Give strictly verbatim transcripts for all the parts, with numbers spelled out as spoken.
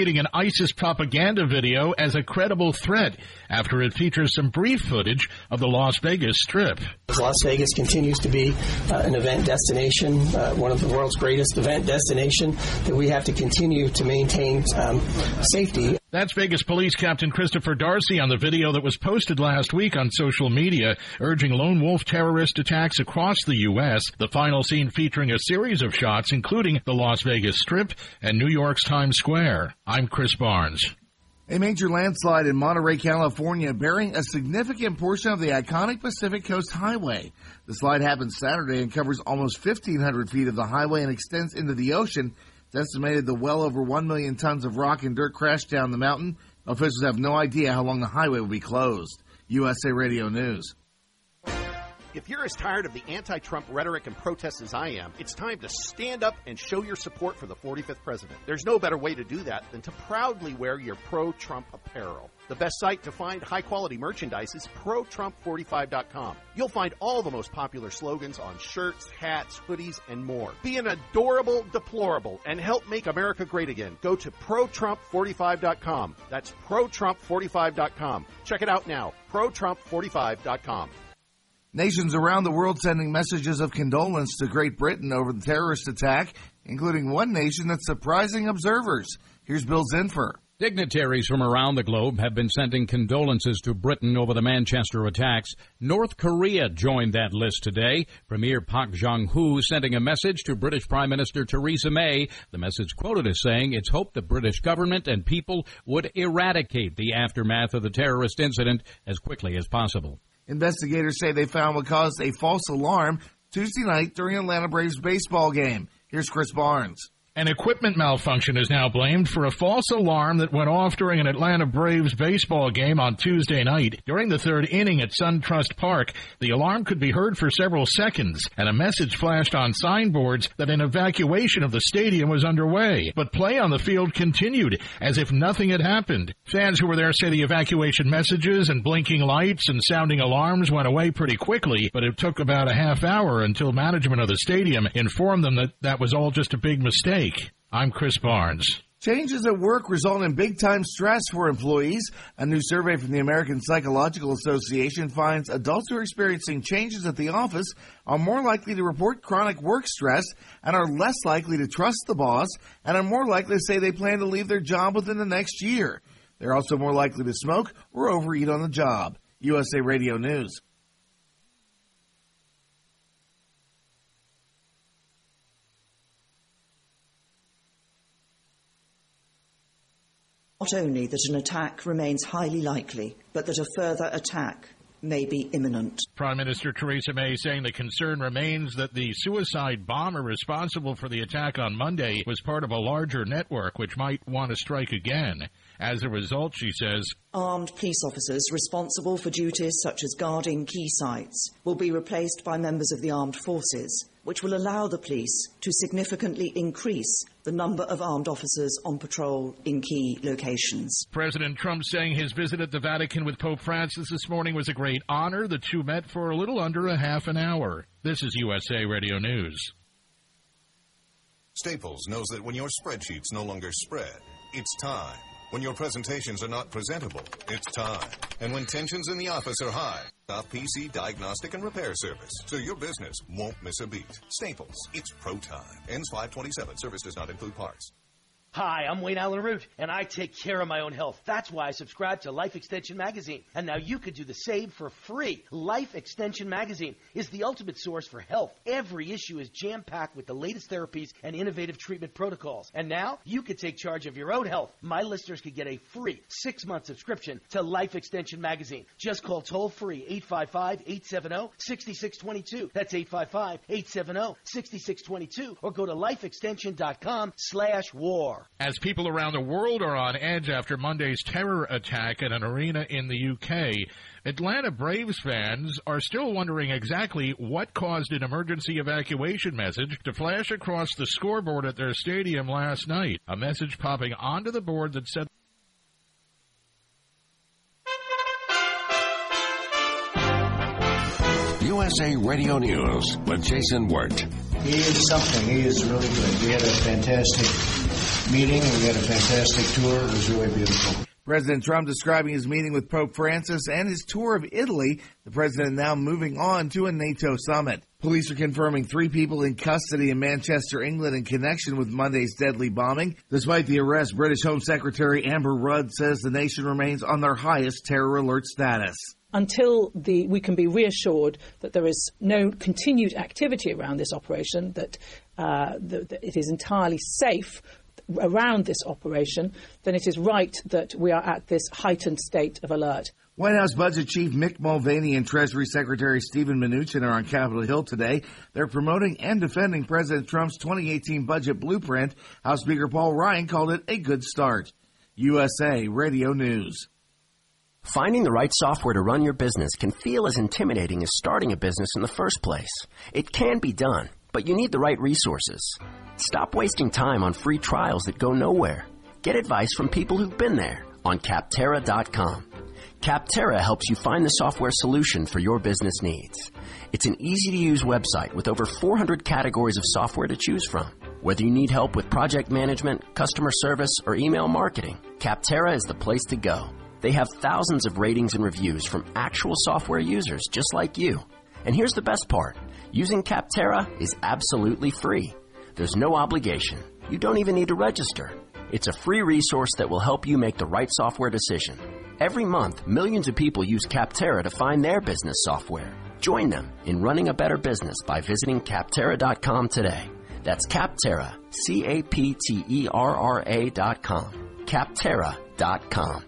an ISIS propaganda video as a credible threat after it features some brief footage of the Las Vegas Strip. Las Vegas continues to be uh, an event destination, uh, one of the world's greatest event destination, that we have to continue to maintain um, safety. That's Vegas Police Captain Christopher Darcy on the video that was posted last week on social media, urging lone wolf terrorist attacks across the U S. The final scene featuring a series of shots, including the Las Vegas Strip and New York's Times Square. I'm Chris Barnes. A major landslide in Monterey, California, burying a significant portion of the iconic Pacific Coast Highway. The slide happened Saturday and covers almost fifteen hundred feet of the highway and extends into the ocean. It's estimated that well over one million tons of rock and dirt crashed down the mountain. Officials have no idea how long the highway will be closed. U S A Radio News. If you're as tired of the anti-Trump rhetoric and protests as I am, it's time to stand up and show your support for the forty-fifth president. There's no better way to do that than to proudly wear your pro-Trump apparel. The best site to find high-quality merchandise is pro trump forty-five dot com. You'll find all the most popular slogans on shirts, hats, hoodies, and more. Be an adorable deplorable and help make America great again. Go to pro trump forty-five dot com. That's pro trump forty-five dot com. Check it out now, pro trump forty-five dot com. Nations around the world sending messages of condolence to Great Britain over the terrorist attack, including one nation that's surprising observers. Here's Bill Zinfer. Dignitaries from around the globe have been sending condolences to Britain over the Manchester attacks. North Korea joined that list today. Premier Park Jong-hoo sending a message to British Prime Minister Theresa May. The message quoted as saying it's hoped the British government and people would eradicate the aftermath of the terrorist incident as quickly as possible. Investigators say they found what caused a false alarm Tuesday night during an Atlanta Braves baseball game. Here's Chris Barnes. An equipment malfunction is now blamed for a false alarm that went off during an Atlanta Braves baseball game on Tuesday night. During the third inning at SunTrust Park, the alarm could be heard for several seconds, and a message flashed on signboards that an evacuation of the stadium was underway. But play on the field continued, as if nothing had happened. Fans who were there say the evacuation messages and blinking lights and sounding alarms went away pretty quickly, but it took about a half hour until management of the stadium informed them that that was all just a big mistake. I'm Chris Barnes. Changes at work result in big-time stress for employees. A new survey from the American Psychological Association finds adults who are experiencing changes at the office are more likely to report chronic work stress and are less likely to trust the boss and are more likely to say they plan to leave their job within the next year. They're also more likely to smoke or overeat on the job. U S A Radio News. Not only that an attack remains highly likely, but that a further attack may be imminent. Prime Minister Theresa May saying the concern remains that the suicide bomber responsible for the attack on Monday was part of a larger network which might want to strike again. As a result, she says, armed police officers responsible for duties such as guarding key sites will be replaced by members of the armed forces, which will allow the police to significantly increase the number of armed officers on patrol in key locations. President Trump saying his visit at the Vatican with Pope Francis this morning was a great honor. The two met for a little under a half an hour. This is U S A Radio News. Staples knows that when your spreadsheets no longer spread, it's time. When your presentations are not presentable, it's time. And when tensions in the office are high, stop P C Diagnostic and Repair Service, so your business won't miss a beat. Staples, it's pro time. Ends five twenty-seven. Service does not include parts. Hi, I'm Wayne Allen Root, and I take care of my own health. That's why I subscribe to Life Extension Magazine. And now you could do the same for free. Life Extension Magazine is the ultimate source for health. Every issue is jam-packed with the latest therapies and innovative treatment protocols. And now you could take charge of your own health. My listeners could get a free six-month subscription to Life Extension Magazine. Just call toll-free eight five five, eight seven zero, six six two two. That's eight five five, eight seven zero, six six two two. Or go to lifeextension.com slash war. As people around the world are on edge after Monday's terror attack at an arena in the U K, Atlanta Braves fans are still wondering exactly what caused an emergency evacuation message to flash across the scoreboard at their stadium last night. A message popping onto the board that said, U S A Radio News with Jason Wirt. He is something. He is really good. We had a fantastic meeting. We had a fantastic tour. It was really beautiful. President Trump describing his meeting with Pope Francis and his tour of Italy, the president now moving on to a NATO summit. Police are confirming three people in custody in Manchester, England in connection with Monday's deadly bombing. Despite the arrest, British Home Secretary Amber Rudd says the nation remains on their highest terror alert status. Until the, we can be reassured that there is no continued activity around this operation, that, uh, that, that it is entirely safe around this operation, then it is right that we are at this heightened state of alert. White House Budget Chief Mick Mulvaney and Treasury Secretary Steven Mnuchin are on Capitol Hill today. They're promoting and defending President Trump's twenty eighteen budget blueprint. House Speaker Paul Ryan called it a good start. U S A Radio News. Finding the right software to run your business can feel as intimidating as starting a business in the first place. It can be done, but you need the right resources. Stop wasting time on free trials that go nowhere. Get advice from people who've been there on Capterra dot com. Capterra helps you find the software solution for your business needs. It's an easy-to-use website with over four hundred categories of software to choose from. Whether you need help with project management, customer service, or email marketing, Capterra is the place to go. They have thousands of ratings and reviews from actual software users just like you. And here's the best part. Using Capterra is absolutely free. There's no obligation. You don't even need to register. It's a free resource that will help you make the right software decision. Every month, millions of people use Capterra to find their business software. Join them in running a better business by visiting Capterra dot com today. That's Capterra, C A P T E R R A dot com. Capterra dot com.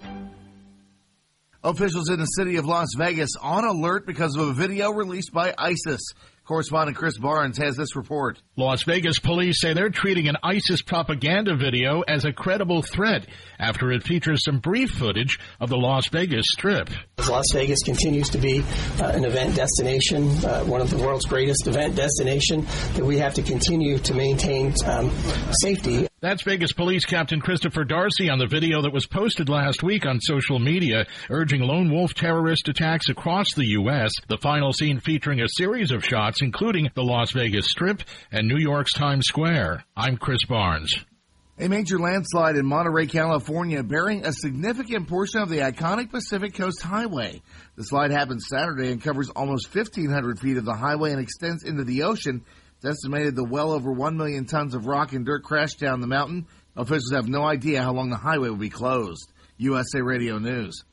Officials in the city of Las Vegas on alert because of a video released by ISIS. Correspondent Chris Barnes has this report. Las Vegas police say they're treating an ISIS propaganda video as a credible threat after it features some brief footage of the Las Vegas Strip. Las Vegas continues to be uh, an event destination, uh, one of the world's greatest event destination, that we have to continue to maintain um, safety. That's Vegas Police Captain Christopher Darcy on the video that was posted last week on social media, urging lone wolf terrorist attacks across the U S. The final scene featuring a series of shots, including the Las Vegas Strip and New York's Times Square. I'm Chris Barnes. A major landslide in Monterey, California, burying a significant portion of the iconic Pacific Coast Highway. The slide happened Saturday and covers almost fifteen hundred feet of the highway and extends into the ocean. It's estimated that well over one million tons of rock and dirt crashed down the mountain. Officials have no idea how long the highway will be closed. U S A Radio News.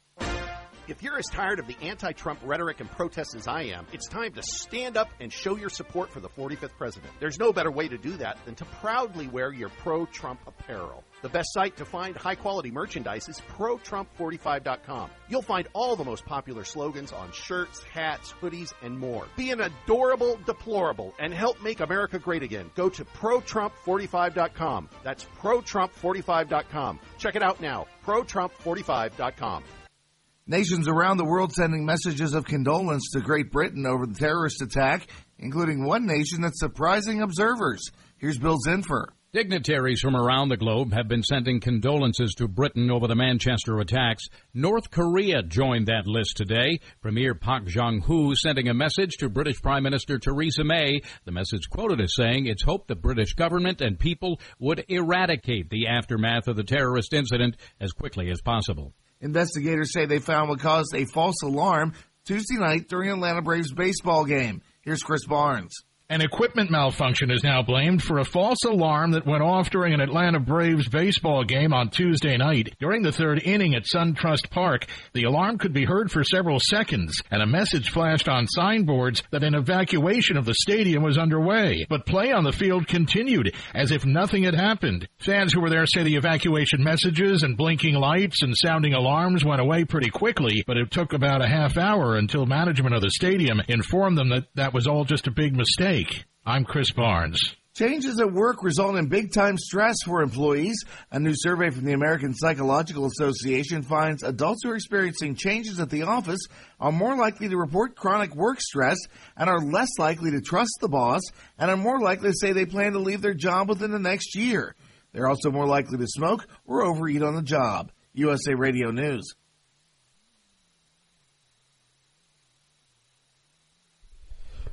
If you're as tired of the anti-Trump rhetoric and protests as I am, it's time to stand up and show your support for the forty-fifth president. There's no better way to do that than to proudly wear your pro-Trump apparel. The best site to find high-quality merchandise is pro trump forty-five dot com. You'll find all the most popular slogans on shirts, hats, hoodies, and more. Be an adorable deplorable and help make America great again. Go to pro trump forty-five dot com. That's pro trump forty-five dot com. Check it out now, pro trump forty-five dot com. Nations around the world sending messages of condolence to Great Britain over the terrorist attack, including one nation that's surprising observers. Here's Bill Zinfer. Dignitaries from around the globe have been sending condolences to Britain over the Manchester attacks. North Korea joined that list today. Premier Park Jong-hoo sending a message to British Prime Minister Theresa May. The message quoted as saying it's hoped the British government and people would eradicate the aftermath of the terrorist incident as quickly as possible. Investigators say they found what caused a false alarm Tuesday night during an Atlanta Braves baseball game. Here's Chris Barnes. An equipment malfunction is now blamed for a false alarm that went off during an Atlanta Braves baseball game on Tuesday night. During the third inning at SunTrust Park, the alarm could be heard for several seconds, and a message flashed on signboards that an evacuation of the stadium was underway. But play on the field continued, as if nothing had happened. Fans who were there say the evacuation messages and blinking lights and sounding alarms went away pretty quickly, but it took about a half hour until management of the stadium informed them that that was all just a big mistake. I'm Chris Barnes. Changes at work result in big-time stress for employees. A new survey from the American Psychological Association finds adults who are experiencing changes at the office are more likely to report chronic work stress and are less likely to trust the boss and are more likely to say they plan to leave their job within the next year. They're also more likely to smoke or overeat on the job. U S A Radio News.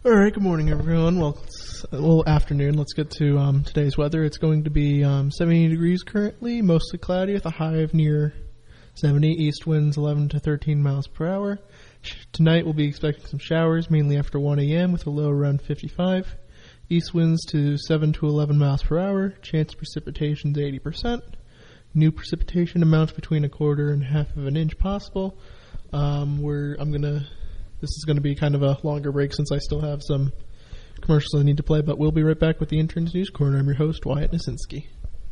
All right, good morning, everyone. Well, it's a little afternoon. Let's get to um, today's weather. It's going to be um, seventy degrees currently, mostly cloudy with a high of near seventy. East winds eleven to thirteen miles per hour. Tonight we'll be expecting some showers, mainly after one a.m. with a low around fifty-five. East winds to seven to eleven miles per hour. Chance of precipitation is eighty percent. New precipitation amounts between a quarter and half of an inch possible. Um, we're, I'm going to... This is going to be kind of a longer break since I still have some commercials I need to play, but we'll be right back with the Interns News Corner. I'm your host, Wyatt Nasinski.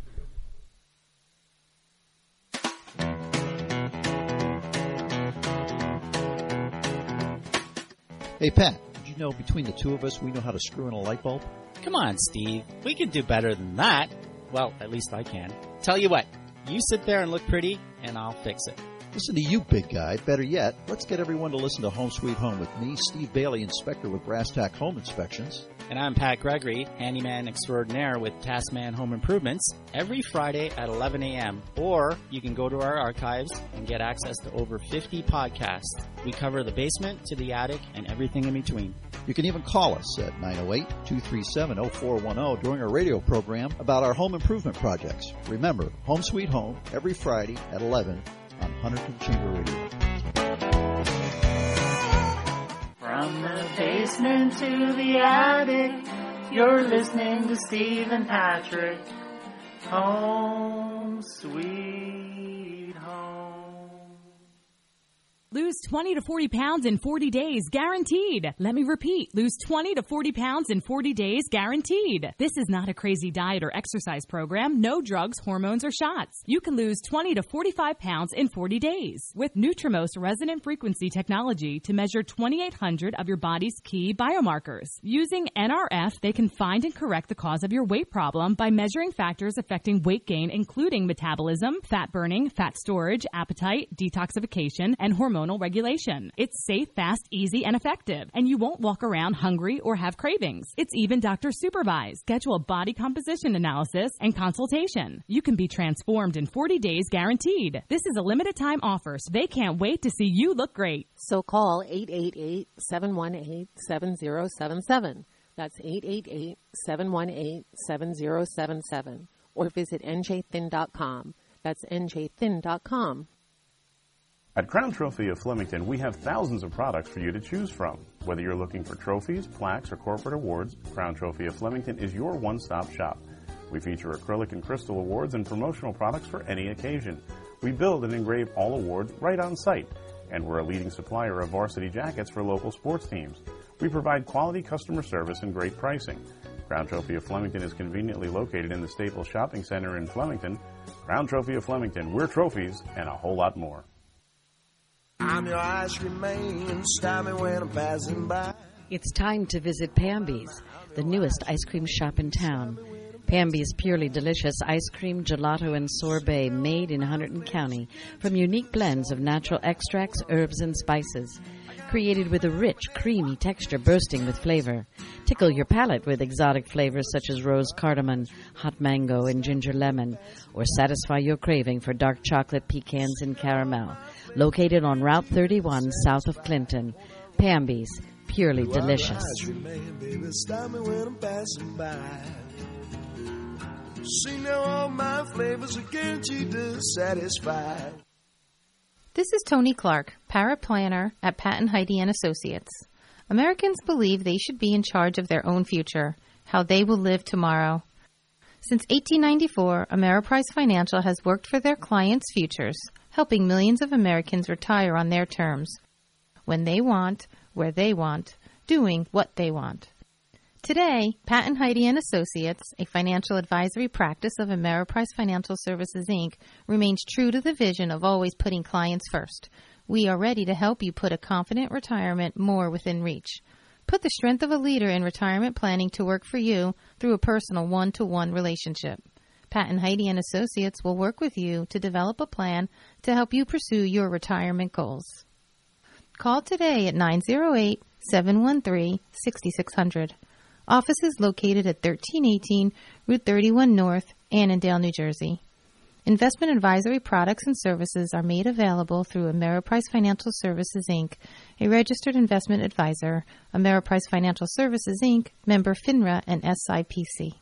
Hey, Pat, did you know between the two of us we know how to screw in a light bulb? Come on, Steve. We can do better than that. Well, at least I can. Tell you what, you sit there and look pretty, and I'll fix it. Listen to you, big guy. Better yet, let's get everyone to listen to Home Sweet Home with me, Steve Bailey, inspector with Brass Tack Home Inspections. And I'm Pat Gregory, handyman extraordinaire with Taskman Home Improvements, every Friday at eleven a.m. Or you can go to our archives and get access to over fifty podcasts. We cover the basement to the attic and everything in between. You can even call us at nine oh eight, two three seven, oh four one oh during our radio program about our home improvement projects. Remember, Home Sweet Home, every Friday at eleven on Hunterton Chamber Radio. From the basement to the attic, you're listening to Steve and Patrick. Home Sweet Home. Lose twenty to forty pounds in forty days, guaranteed. Let me repeat. Lose twenty to forty pounds in forty days, guaranteed. This is not a crazy diet or exercise program. No drugs, hormones, or shots. You can lose twenty to forty-five pounds in forty days with Nutrimost resonant frequency technology to measure twenty-eight hundred of your body's key biomarkers. Using N R F, they can find and correct the cause of your weight problem by measuring factors affecting weight gain, including metabolism, fat burning, fat storage, appetite, detoxification, and hormone regulation. It's safe, fast, easy, and effective, and you won't walk around hungry or have cravings. It's even doctor supervised. Schedule a body composition analysis and consultation. You can be transformed in forty days, guaranteed. This is a limited time offer, so they can't wait to see you look great. So call eight eight eight, seven one eight, seven zero seven seven. That's eight eight eight, seven one eight, seven zero seven seven. Or visit N J thin dot com. That's N J thin dot com. At Crown Trophy of Flemington, we have thousands of products for you to choose from. Whether you're looking for trophies, plaques, or corporate awards, Crown Trophy of Flemington is your one-stop shop. We feature acrylic and crystal awards and promotional products for any occasion. We build and engrave all awards right on site, and we're a leading supplier of varsity jackets for local sports teams. We provide quality customer service and great pricing. Crown Trophy of Flemington is conveniently located in the Staples Shopping Center in Flemington. Crown Trophy of Flemington, we're trophies and a whole lot more. I'm your ice cream man, stop me when I'm passing by. It's time to visit Pamby's, the newest ice cream shop in town. Pamby's purely delicious ice cream, gelato, and sorbet made in Hunterdon County from unique blends of natural extracts, herbs, and spices. Created with a rich, creamy texture bursting with flavor. Tickle your palate with exotic flavors such as rose cardamom, hot mango, and ginger lemon. Or satisfy your craving for dark chocolate, pecans, and caramel. Located on Route thirty-one, south of Clinton. Pamby's, purely delicious. Stop me when I'm passing by. See now all my flavors are guaranteed to satisfy. This is Tony Clark, paraplanner at Pat and Heidi and Associates. Americans believe they should be in charge of their own future, how they will live tomorrow. Since eighteen ninety-four, Ameriprise Financial has worked for their clients' futures, helping millions of Americans retire on their terms, when they want, where they want, doing what they want. Today, Pat and Heidi and Associates, a financial advisory practice of Ameriprise Financial Services, Incorporated, remains true to the vision of always putting clients first. We are ready to help you put a confident retirement more within reach. Put the strength of a leader in retirement planning to work for you through a personal one-to-one relationship. Pat and Heidi and Associates will work with you to develop a plan to help you pursue your retirement goals. Call today at nine oh eight, seven one three, six six zero zero. Office is located at thirteen eighteen Route thirty-one North, Annandale, New Jersey. Investment advisory products and services are made available through Ameriprise Financial Services, Incorporated, a registered investment advisor. Ameriprise Financial Services, Incorporated, member FINRA and S I P C.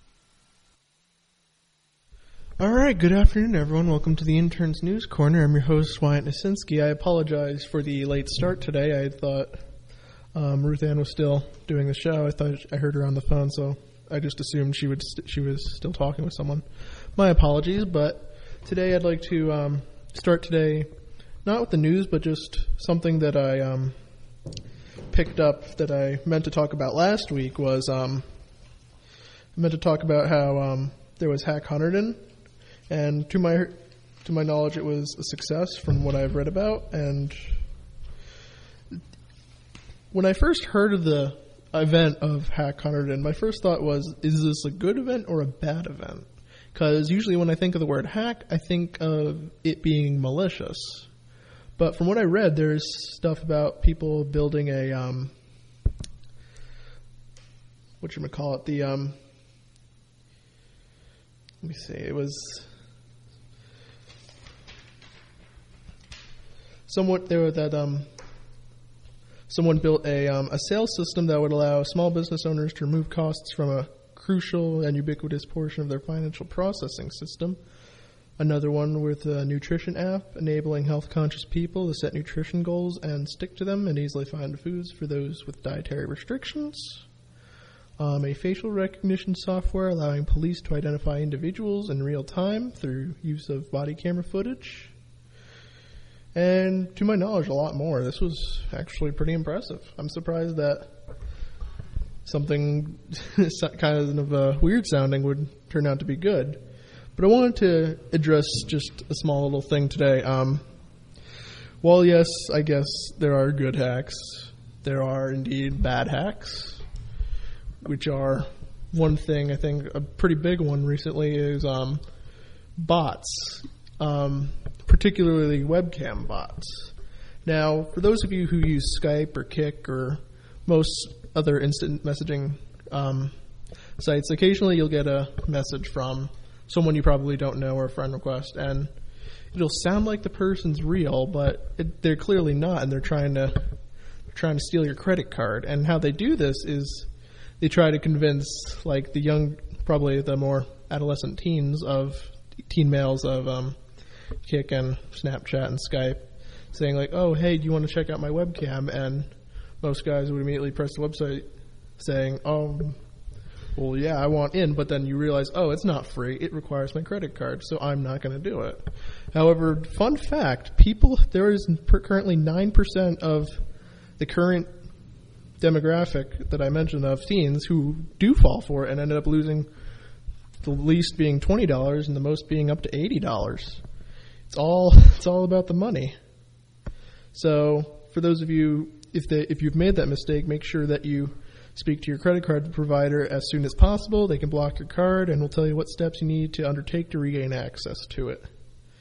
All right, good afternoon, everyone. Welcome to the Interns News Corner. I'm your host, Wyatt Nasinski. I apologize for the late start today. I thought um, Ruth Ann was still doing the show. I thought I heard her on the phone, so I just assumed she would st- she was still talking with someone. My apologies, but today I'd like to um, start today not with the news, but just something that I um, picked up that I meant to talk about last week was um, I meant to talk about how um, there was Hack Hunterdon. And to my to my knowledge, it was a success from what I've read about. And when I first heard of the event of Hack Hunterdon, my first thought was, is this a good event or a bad event? Because usually when I think of the word hack, I think of it being malicious. But from what I read, there's stuff about people building a, um, whatchamacallit, the, um, let me see, it was... Somewhat there that um, someone built a um, a sales system that would allow small business owners to remove costs from a crucial and ubiquitous portion of their financial processing system. Another one with a nutrition app enabling health-conscious people to set nutrition goals and stick to them and easily find foods for those with dietary restrictions. Um, a facial recognition software allowing police to identify individuals in real time through use of body camera footage. And to my knowledge, a lot more. This was actually pretty impressive. I'm surprised that something kind of uh, weird sounding would turn out to be good. But I wanted to address just a small little thing today. Um, while, yes, I guess there are good hacks, there are indeed bad hacks, which are one thing. I think a pretty big one recently is um, bots. Um, particularly webcam bots. Now, for those of you who use Skype or Kik or most other instant messaging um, sites, occasionally you'll get a message from someone you probably don't know or a friend request, and it'll sound like the person's real, but it, they're clearly not, and they're trying to they're trying to steal your credit card. And how they do this is they try to convince, like, the young, probably the more adolescent teens of teen males of um, Kik and Snapchat and Skype, saying like, oh, hey, do you want to check out my webcam? And most guys would immediately press the website saying, oh, well, yeah, I want in. But then you realize, oh, it's not free. It requires my credit card, so I'm not going to do it. However, fun fact, people, there is currently nine percent of the current demographic that I mentioned of teens who do fall for it and ended up losing the least being twenty dollars and the most being up to eighty dollars. It's all it's all about the money. So for those of you, if they, if you've made that mistake, make sure that you speak to your credit card provider as soon as possible. They can block your card and will tell you what steps you need to undertake to regain access to it.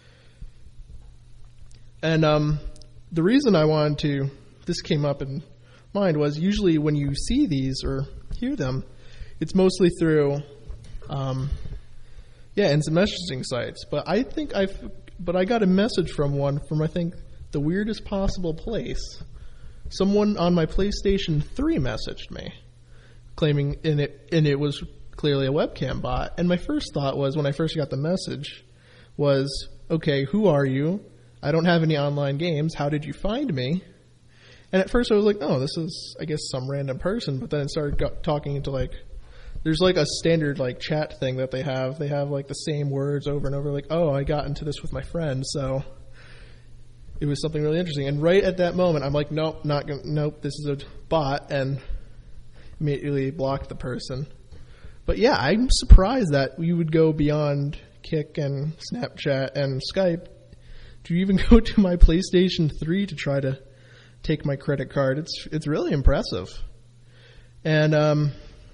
And um, the reason I wanted to, this came up in mind, was usually when you see these or hear them, it's mostly through, um, yeah, instant messaging sites. But I think I've But I got a message from one from, I think, the weirdest possible place. Someone on my PlayStation three messaged me, claiming, and it, and it was clearly a webcam bot. And my first thought was, when I first got the message, was, okay, who are you? I don't have any online games. How did you find me? And at first I was like, oh, this is, I guess, some random person. But then it started go- talking into, like, there's like a standard like chat thing that they have. They have like the same words over and over, like, oh, I got into this with my friend, so it was something really interesting. And right at that moment, I'm like, nope, not gonna, nope, this is a bot, and immediately blocked the person. But yeah, I'm surprised that you would go beyond Kik and Snapchat and Skype to even go to my PlayStation three to try to take my credit card. It's it's really impressive. And um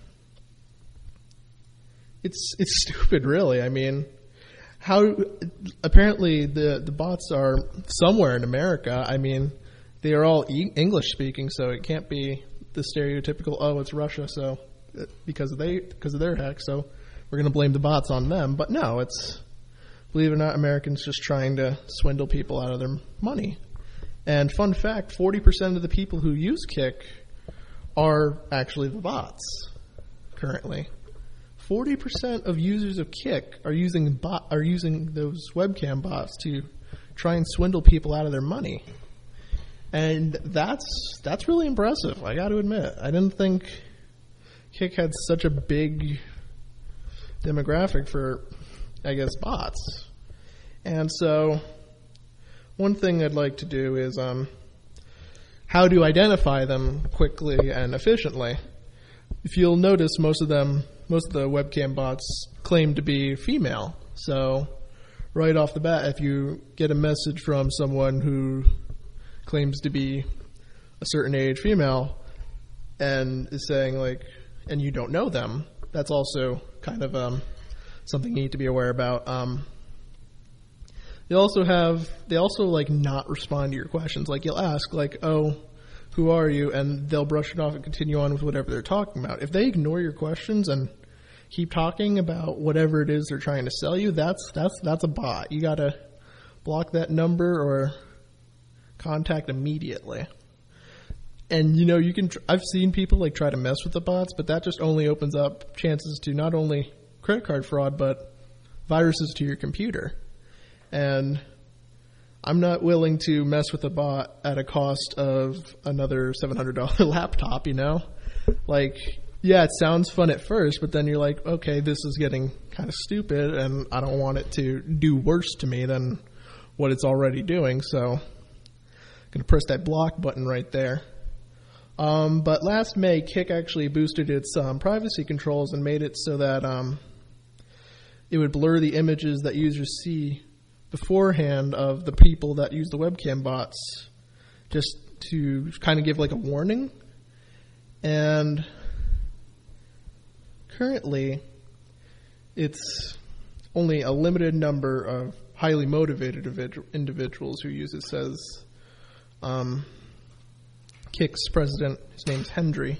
It's it's stupid, really. I mean, how apparently the, the bots are somewhere in America. I mean, they are all e- English speaking, so it can't be the stereotypical, oh, it's Russia, so because of they because of their hack, so we're going to blame the bots on them. But no, it's believe it or not, Americans just trying to swindle people out of their money. And fun fact, forty percent of the people who use Kik are actually the bots currently. forty percent of users of Kik are using bot, are using those webcam bots to try and swindle people out of their money. And that's that's really impressive, I got to admit. I didn't think Kik had such a big demographic for, I guess, bots. And so one thing I'd like to do is um, how to identify them quickly and efficiently. If you'll notice, most of them, most of the webcam bots claim to be female. So right off the bat, if you get a message from someone who claims to be a certain age female and is saying, like, and you don't know them, that's also kind of um, something you need to be aware about. Um, they also have, they also like not respond to your questions. Like you'll ask, like, oh, who are you? And they'll brush it off and continue on with whatever they're talking about. If they ignore your questions and keep talking about whatever it is they're trying to sell you, that's that's that's a bot. You gotta block that number or contact immediately. And you know, you can. Tr- I've seen people like try to mess with the bots, but that just only opens up chances to not only credit card fraud but viruses to your computer. And I'm not willing to mess with a bot at a cost of another seven hundred dollars laptop. You know, like. Yeah, it sounds fun at first, but then you're like, okay, this is getting kind of stupid, and I don't want it to do worse to me than what it's already doing, so I'm going to press that block button right there. Um, but last May, Kik actually boosted its um, privacy controls and made it so that um, it would blur the images that users see beforehand of the people that use the webcam bots, just to kind of give like a warning. And currently, it's only a limited number of highly motivated individuals who use it, says um, Kik's president. His name's Hendry.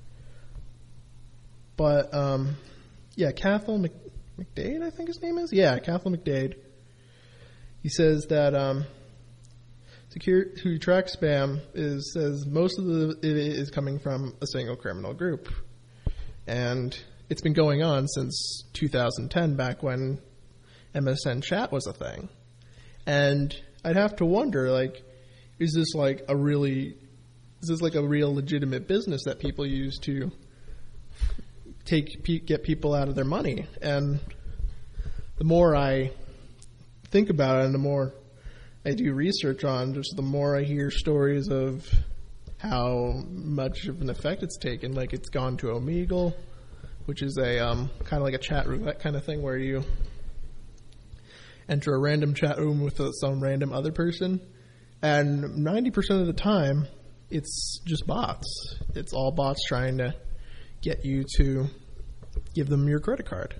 But, um, yeah, Cathal Mc, McDade, I think his name is? Yeah, Cathal McDade. He says that um, secure, who tracks spam is says most of the it is coming from a single criminal group. And it's been going on since two thousand ten, back when M S N Chat was a thing. And I'd have to wonder, like, is this like a really, is this like a real legitimate business that people use to take get people out of their money? And the more I think about it, and the more I do research on, just the more I hear stories of how much of an effect it's taken. Like, it's gone to Omegle, which is a um, kind of like a chat roulette kind of thing where you enter a random chat room with a, some random other person, and ninety percent of the time, it's just bots. It's all bots trying to get you to give them your credit card.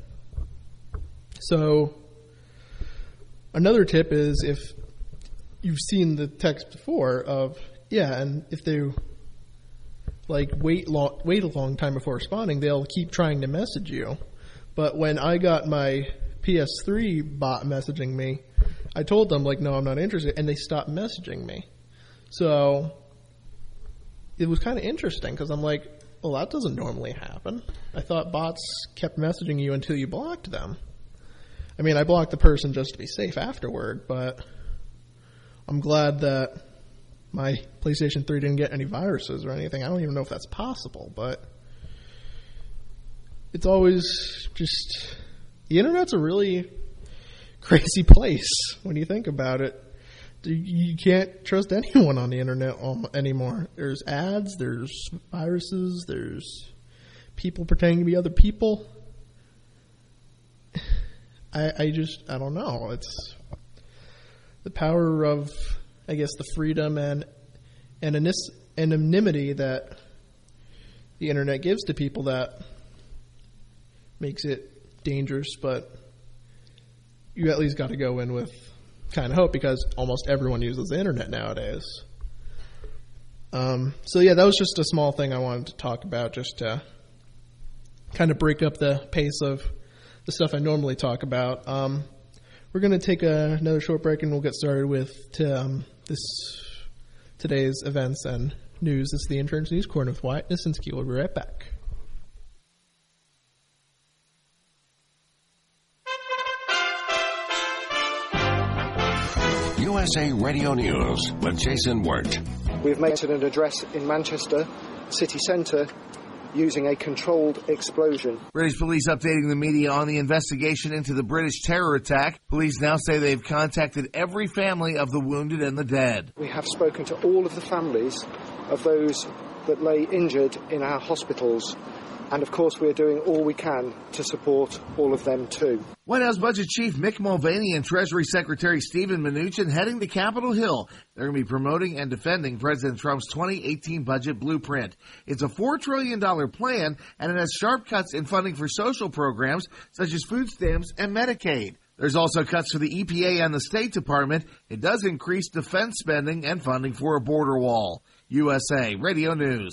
So another tip is, if you've seen the text before of, yeah, and if they like wait long, wait a long time before responding, they'll keep trying to message you. But when I got my P S three bot messaging me, I told them, like, no, I'm not interested, and they stopped messaging me. So it was kind of interesting, because I'm like, well, that doesn't normally happen. I thought bots kept messaging you until you blocked them. I mean, I blocked the person just to be safe afterward, but I'm glad that my PlayStation three didn't get any viruses or anything. I don't even know if that's possible, but it's always just, the internet's a really crazy place when you think about it. You can't trust anyone on the internet anymore. There's ads, there's viruses, there's people pretending to be other people. I, I just, I don't know. It's the power of, I guess, the freedom and anonymity that the internet gives to people that makes it dangerous, but you at least got to go in with kind of hope, because almost everyone uses the internet nowadays. Um, so yeah, that was just a small thing I wanted to talk about, just to kind of break up the pace of the stuff I normally talk about. Um, We're going to take a, another short break, and we'll get started with to, um, this today's events and news. This is the Interns News Corner with Wyatt Nisinski. We'll be right back. U S A Radio News with Jason Wirt. We've made an address in Manchester city centre using a controlled explosion. British police updating the media on the investigation into the British terror attack. Police now say they've contacted every family of the wounded and the dead. We have spoken to all of the families of those that lay injured in our hospitals. And, of course, we're doing all we can to support all of them, too. White House Budget Chief Mick Mulvaney and Treasury Secretary Steven Mnuchin heading to Capitol Hill. They're going to be promoting and defending President Trump's twenty eighteen budget blueprint. It's a four trillion dollars plan, and it has sharp cuts in funding for social programs such as food stamps and Medicaid. There's also cuts for the E P A and the State Department. It does increase defense spending and funding for a border wall. U S A Radio News.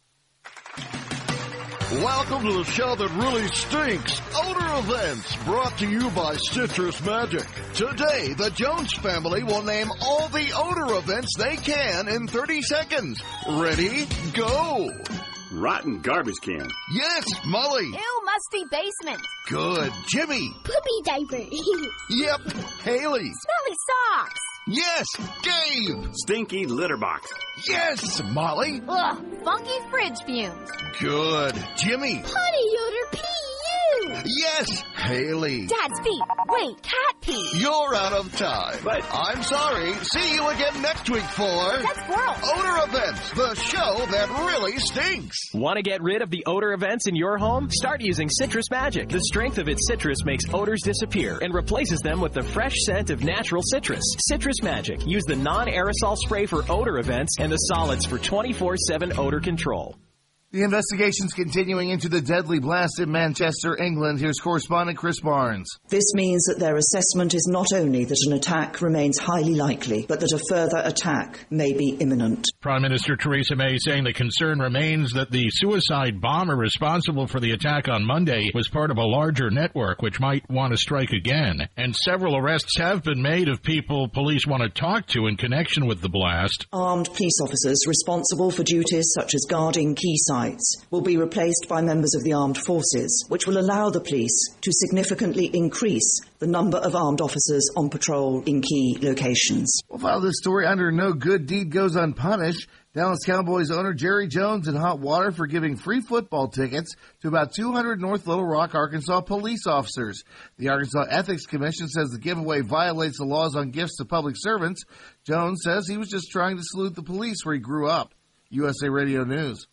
Welcome to the show that really stinks. Odor Events, brought to you by Citrus Magic. Today, the Jones family will name all the odor events they can in thirty seconds. Ready? Go! Rotten garbage can. Yes, Molly. Ew, musty basement. Good. Jimmy. Poopy diaper. Yep. Haley. Smelly socks. Yes, Gabe. Stinky litter box. Yes, Molly. Ugh, funky fridge fumes. Good. Jimmy. Potty odor P U. Yes, Haley. Dad's feet. Wait, cat pee. You're out of time. But I'm sorry. See you again next week for That's squirrel. Odor Events, the show that really stinks. Want to get rid of the odor events in your home? Start using Citrus Magic. The strength of its citrus makes odors disappear and replaces them with the fresh scent of natural citrus. Citrus Magic. Use the non-aerosol spray for odor events and the solids for twenty-four seven odor control. The investigation's continuing into the deadly blast in Manchester, England. Here's correspondent Chris Barnes. This means that their assessment is not only that an attack remains highly likely, but that a further attack may be imminent. Prime Minister Theresa May saying the concern remains that the suicide bomber responsible for the attack on Monday was part of a larger network which might want to strike again. And several arrests have been made of people police want to talk to in connection with the blast. Armed police officers responsible for duties such as guarding key sites will be replaced by members of the armed forces, which will allow the police to significantly increase the number of armed officers on patrol in key locations. We'll follow this story under No Good Deed Goes Unpunished. Dallas Cowboys owner Jerry Jones in hot water for giving free football tickets to about two hundred North Little Rock, Arkansas police officers. The Arkansas Ethics Commission says the giveaway violates the laws on gifts to public servants. Jones says he was just trying to salute the police where he grew up. U S A Radio News.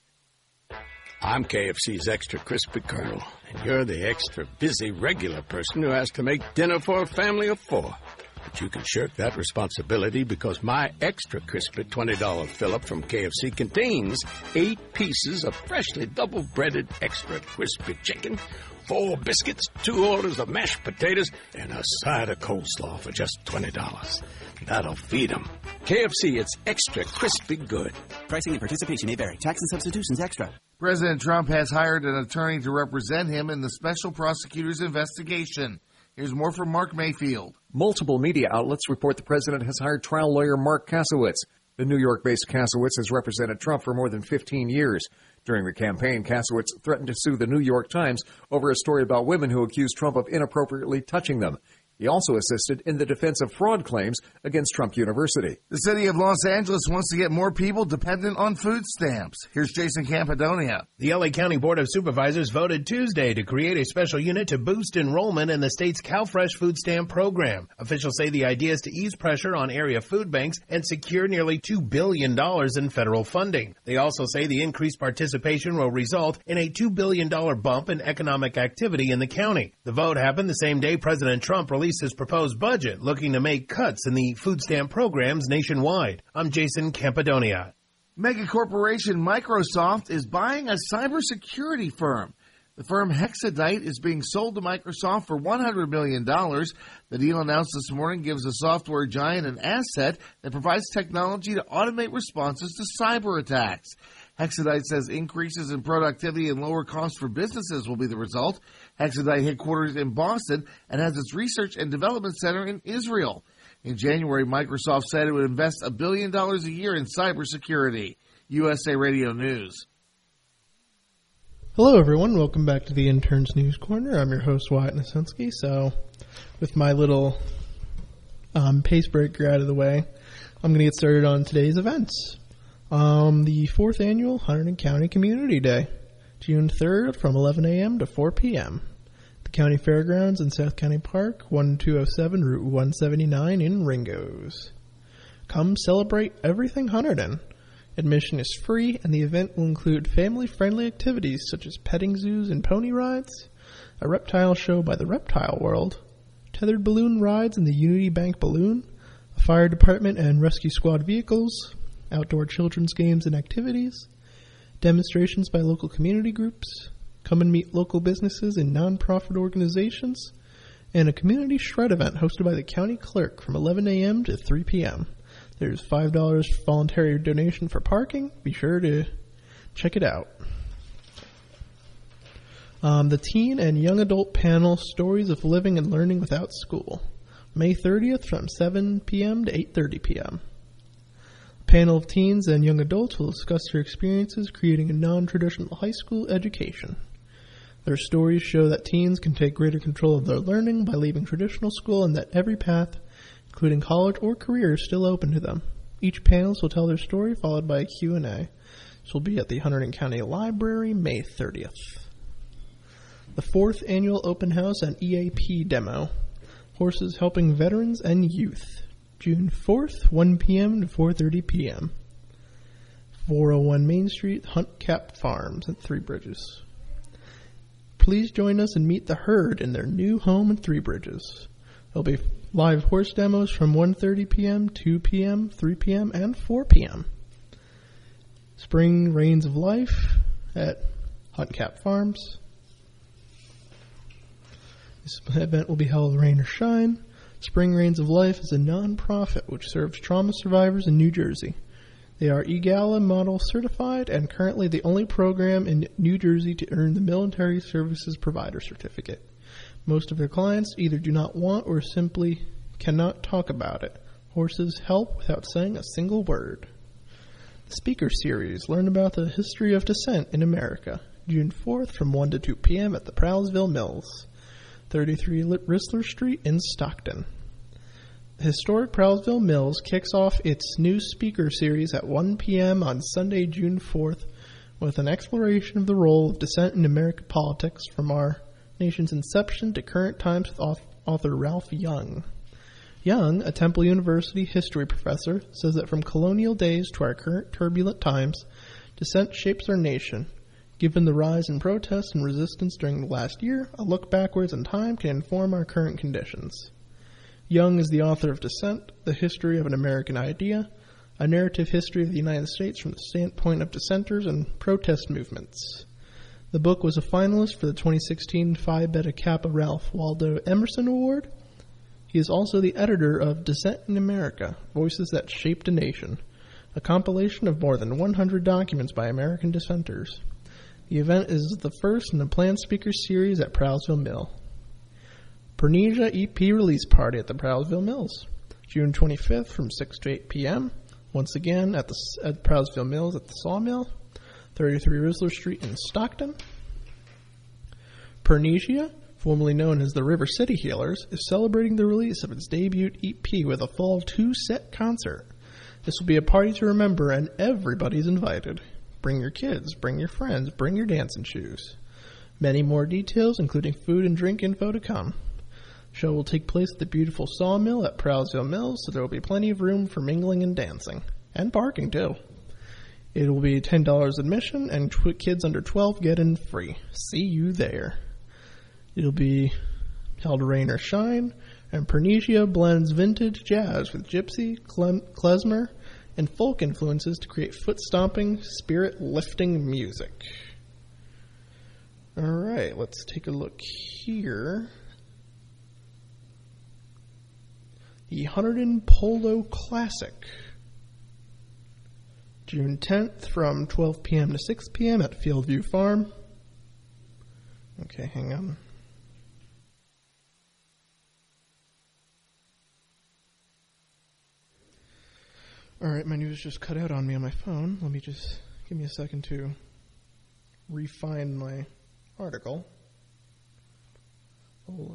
I'm K F C's Extra Crispy Colonel, and you're the extra busy regular person who has to make dinner for a family of four. But you can shirk that responsibility because my Extra Crispy twenty dollars fill-up from K F C contains eight pieces of freshly double-breaded extra crispy chicken, four biscuits, two orders of mashed potatoes, and a side of coleslaw for just twenty dollars. That'll feed 'em. K F C, it's extra crispy good. Pricing and participation may vary. Tax and substitutions extra. President Trump has hired an attorney to represent him in the special prosecutor's investigation. Here's more from Mark Mayfield. Multiple media outlets report the president has hired trial lawyer Mark Kasowitz. The New York-based Kasowitz has represented Trump for more than fifteen years. During the campaign, Kasowitz threatened to sue the New York Times over a story about women who accused Trump of inappropriately touching them. He also assisted in the defense of fraud claims against Trump University. The city of Los Angeles wants to get more people dependent on food stamps. Here's Jason Campidonia. The L A County Board of Supervisors voted Tuesday to create a special unit to boost enrollment in the state's CalFresh food stamp program. Officials say the idea is to ease pressure on area food banks and secure nearly two billion dollars in federal funding. They also say the increased participation will result in a two billion dollars bump in economic activity in the county. The vote happened the same day President Trump released his proposed budget, looking to make cuts in the food stamp programs nationwide. I'm Jason Campidonia. Mega corporation Microsoft is buying a cybersecurity firm. The firm Hexadite is being sold to Microsoft for one hundred million dollars. The deal announced this morning gives the software giant an asset that provides technology to automate responses to cyber attacks. Hexadite says increases in productivity and lower costs for businesses will be the result. Hexadite headquarters in Boston and has its research and development center in Israel. In January, Microsoft said it would invest a billion dollars a year in cybersecurity. U S A Radio News. Hello, everyone. Welcome back to the Interns News Corner. I'm your host, Wyatt Nasensky. So, with my little um, pace breaker out of the way, I'm going to get started on today's events. Um, the fourth annual Hunterdon County Community Day, June third from eleven a.m. to four p.m. The County Fairgrounds in South County Park, twelve oh seven Route one seventy-nine in Ringgoes. Come celebrate everything Hunterdon. Admission is free, and the event will include family-friendly activities such as petting zoos and pony rides, a reptile show by the Reptile World, tethered balloon rides in the Unity Bank Balloon, a fire department and rescue squad vehicles, outdoor children's games and activities, demonstrations by local community groups, come and meet local businesses and nonprofit organizations, and a community shred event hosted by the county clerk from eleven a.m. to three p.m. There's five dollars voluntary donation for parking. Be sure to check it out. Um, the Teen and Young Adult Panel, Stories of Living and Learning Without School, May thirtieth from seven p.m. to eight thirty p.m. A panel of teens and young adults will discuss their experiences creating a non-traditional high school education. Their stories show that teens can take greater control of their learning by leaving traditional school and that every path, including college or career, is still open to them. Each panelist will tell their story, followed by a Q and A. This will be at the Hunterdon County Library, May thirtieth. The fourth annual open house and E A P demo, Horses Helping Veterans and Youth, June fourth, one p.m. to four thirty p.m. four oh one Main Street, Hunt Cap Farms at Three Bridges. Please join us and meet the herd in their new home in Three Bridges. There'll be live horse demos from one thirty p.m., two p.m., three p.m., and four p.m. Spring Rains of Life at Hunt Cap Farms. This event will be held rain or shine. Spring Rains of Life is a non-profit which serves trauma survivors in New Jersey. They are EGALA model certified and currently the only program in New Jersey to earn the Military Services Provider Certificate. Most of their clients either do not want or simply cannot talk about it. Horses help without saying a single word. The Speaker Series, learn about the history of dissent in America, June fourth from one to two p.m. at the Prowsville Mills, thirty-three Rissler Street in Stockton. The historic Prowsville Mills kicks off its new Speaker Series at one p.m. on Sunday, June fourth, with an exploration of the role of dissent in American politics from our nation's inception to current times with author Ralph Young. Young, a Temple University history professor, says that from colonial days to our current turbulent times, dissent shapes our nation. Given the rise in protests and resistance during the last year, a look backwards in time can inform our current conditions. Young is the author of Dissent, The History of an American Idea, a narrative history of the United States from the standpoint of dissenters and protest movements. The book was a finalist for the twenty sixteen Phi Beta Kappa Ralph Waldo Emerson Award. He is also the editor of Dissent in America, Voices That Shaped a Nation, a compilation of more than one hundred documents by American dissenters. The event is the first in the planned speaker series at Prowsville Mill. Pernesia E P Release Party at the Prowsville Mills, June twenty-fifth from six to eight p.m. Once again at the at Prowsville Mills at the Sawmill, thirty-three Rissler Street in Stockton. Pernesia, formerly known as the River City Healers, is celebrating the release of its debut E P with a fall two-set concert. This will be a party to remember, and everybody's invited. Bring your kids, bring your friends, bring your dancing shoes. Many more details, including food and drink info, to come. The show will take place at the beautiful Sawmill at Prowsville Mills, so there will be plenty of room for mingling and dancing. And parking, too. It will be ten dollars admission, and tw- kids under twelve get in free. See you there. It'll be held rain or shine, and Pernesia blends vintage jazz with gypsy, clem- klezmer, and folk influences to create foot-stomping, spirit-lifting music. All right, let's take a look here. The Hunterdon Polo Classic, June tenth from twelve p.m. to six p.m. at Fieldview Farm. Okay, hang on. Alright, my news just cut out on me on my phone. Let me just, give me a second to refine my article. Oh.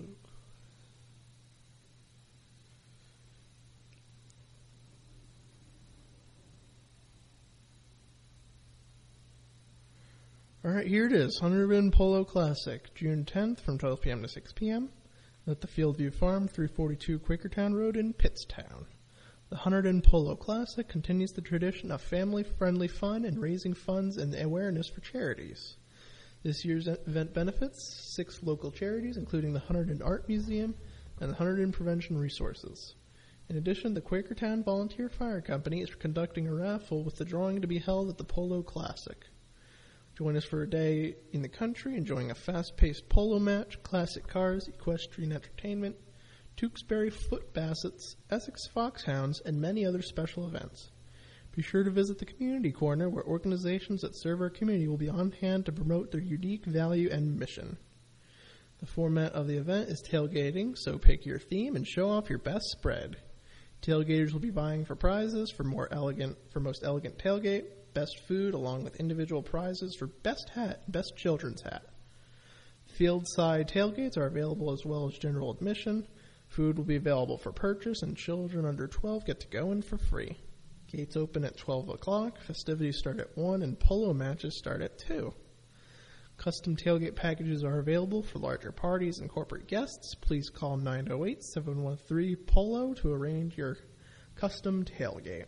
Alright, here it is. Hunter Ribbon Polo Classic, June tenth from twelve p.m. to six p.m. at the Fieldview Farm, three forty-two Quakertown Road in Pittstown. The Hunterdon Polo Classic continues the tradition of family-friendly fun and raising funds and awareness for charities. This year's event benefits six local charities, including the Hunterdon Art Museum and the Hunterdon Prevention Resources. In addition, the Quakertown Volunteer Fire Company is conducting a raffle with the drawing to be held at the Polo Classic. Join us for a day in the country, enjoying a fast-paced polo match, classic cars, equestrian entertainment, Tewksbury Foot Bassets, Essex Foxhounds, and many other special events. Be sure to visit the Community Corner, where organizations that serve our community will be on hand to promote their unique value and mission. The format of the event is tailgating, so pick your theme and show off your best spread. Tailgaters will be vying for prizes for more elegant, for most elegant tailgate, best food, along with individual prizes for best hat and best children's hat. Field-side tailgates are available as well as general admission. Food will be available for purchase, and children under twelve get to go in for free. Gates open at twelve o'clock, festivities start at one, and polo matches start at two. Custom tailgate packages are available for larger parties and corporate guests. Please call nine oh eight, seven one three, P O L O to arrange your custom tailgate.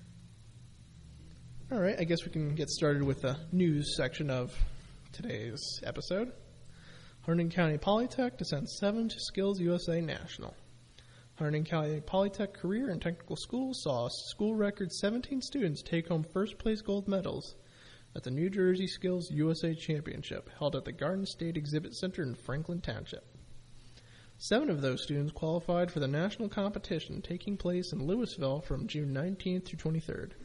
All right, I guess we can get started with the news section of today's episode. Hunterdon County Polytech to send seven to Skills U S A National. Hunterdon County Polytech Career and Technical School saw a school record seventeen students take home first place gold medals at the New Jersey Skills U S A Championship held at the Garden State Exhibit Center in Franklin Township. Seven of those students qualified for the national competition taking place in Louisville from June nineteenth through twenty-third.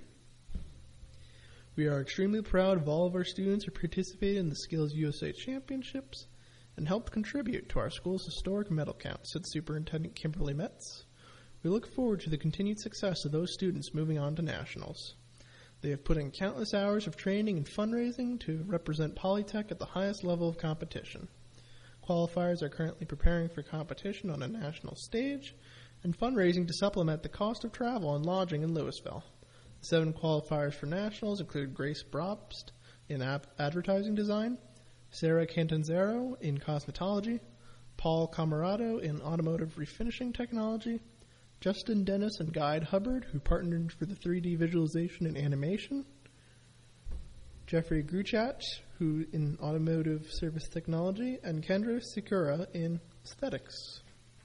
We are extremely proud of all of our students who participated in the Skills U S A Championships and helped contribute to our school's historic medal count, said Superintendent Kimberly Metz. We look forward to the continued success of those students moving on to nationals. They have put in countless hours of training and fundraising to represent Polytech at the highest level of competition. Qualifiers are currently preparing for competition on a national stage and fundraising to supplement the cost of travel and lodging in Louisville. The seven qualifiers for nationals include Grace Brobst in ab- advertising design, Sarah Cantanzaro in cosmetology, Paul Camarado in automotive refinishing technology, Justin Dennis and Guide Hubbard, who partnered for the three D visualization and animation, Jeffrey Gruchat, who in automotive service technology, and Kendra Sikura in aesthetics.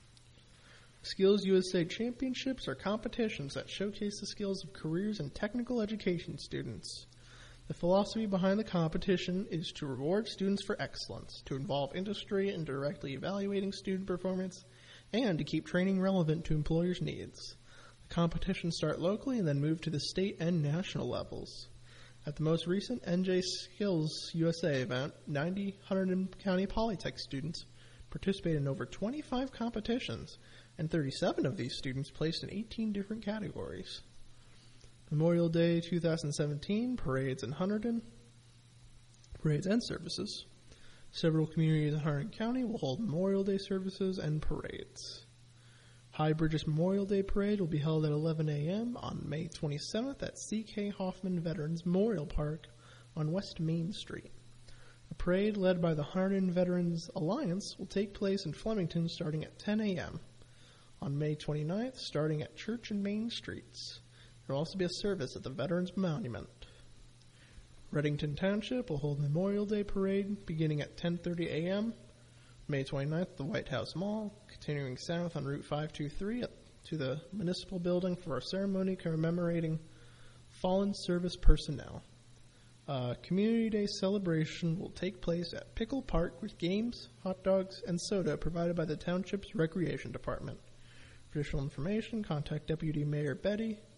Skills U S A Championships are competitions that showcase the skills of careers and technical education students. The philosophy behind the competition is to reward students for excellence, to involve industry in directly evaluating student performance, and to keep training relevant to employers' needs. The competitions start locally and then move to the state and national levels. At the most recent N J Skills U S A event, ninety Hunterdon County Polytech students participated in over twenty-five competitions, and thirty-seven of these students placed in eighteen different categories. Memorial Day twenty seventeen, parades in Hunterdon, parades and services. Several communities in Hunterdon County will hold Memorial Day services and parades. High Bridges Memorial Day Parade will be held at eleven a.m. on May twenty-seventh at C K Hoffman Veterans Memorial Park on West Main Street. A parade led by the Hunterdon Veterans Alliance will take place in Flemington starting at ten a.m. On May twenty-ninth, starting at Church and Main Streets. There will also be a service at the Veterans Monument. Reddington Township will hold Memorial Day Parade beginning at ten thirty a.m. May twenty-ninth at the White House Mall, continuing south on Route five two three to the Municipal Building for a ceremony commemorating fallen service personnel. A Community Day celebration will take place at Pickle Park with games, hot dogs, and soda provided by the Township's Recreation Department. For additional information, contact Deputy Mayor Betty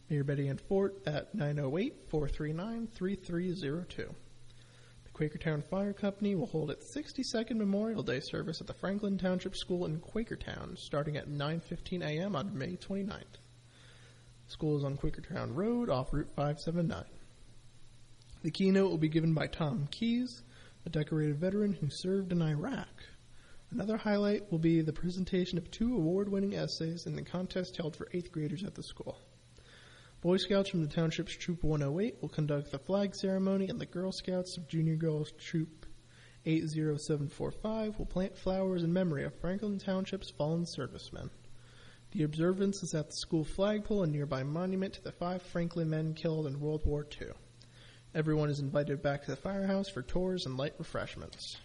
Mayor Betty Ann Fort at nine oh eight, four three nine, three three oh two. The Quakertown Fire Company will hold its sixty-second Memorial Day service at the Franklin Township School in Quakertown, starting at nine fifteen a.m. on May twenty-ninth. The school is on Quakertown Road off Route five seventy-nine. The keynote will be given by Tom Keyes, a decorated veteran who served in Iraq. Another highlight will be the presentation of two award-winning essays in the contest held for eighth graders at the school. Boy Scouts from the Township's Troop one oh eight will conduct the flag ceremony, and the Girl Scouts of Junior Girls Troop eight oh seven four five will plant flowers in memory of Franklin Township's fallen servicemen. The observance is at the school flagpole and nearby monument to the five Franklin men killed in World War Two. Everyone is invited back to the firehouse for tours and light refreshments.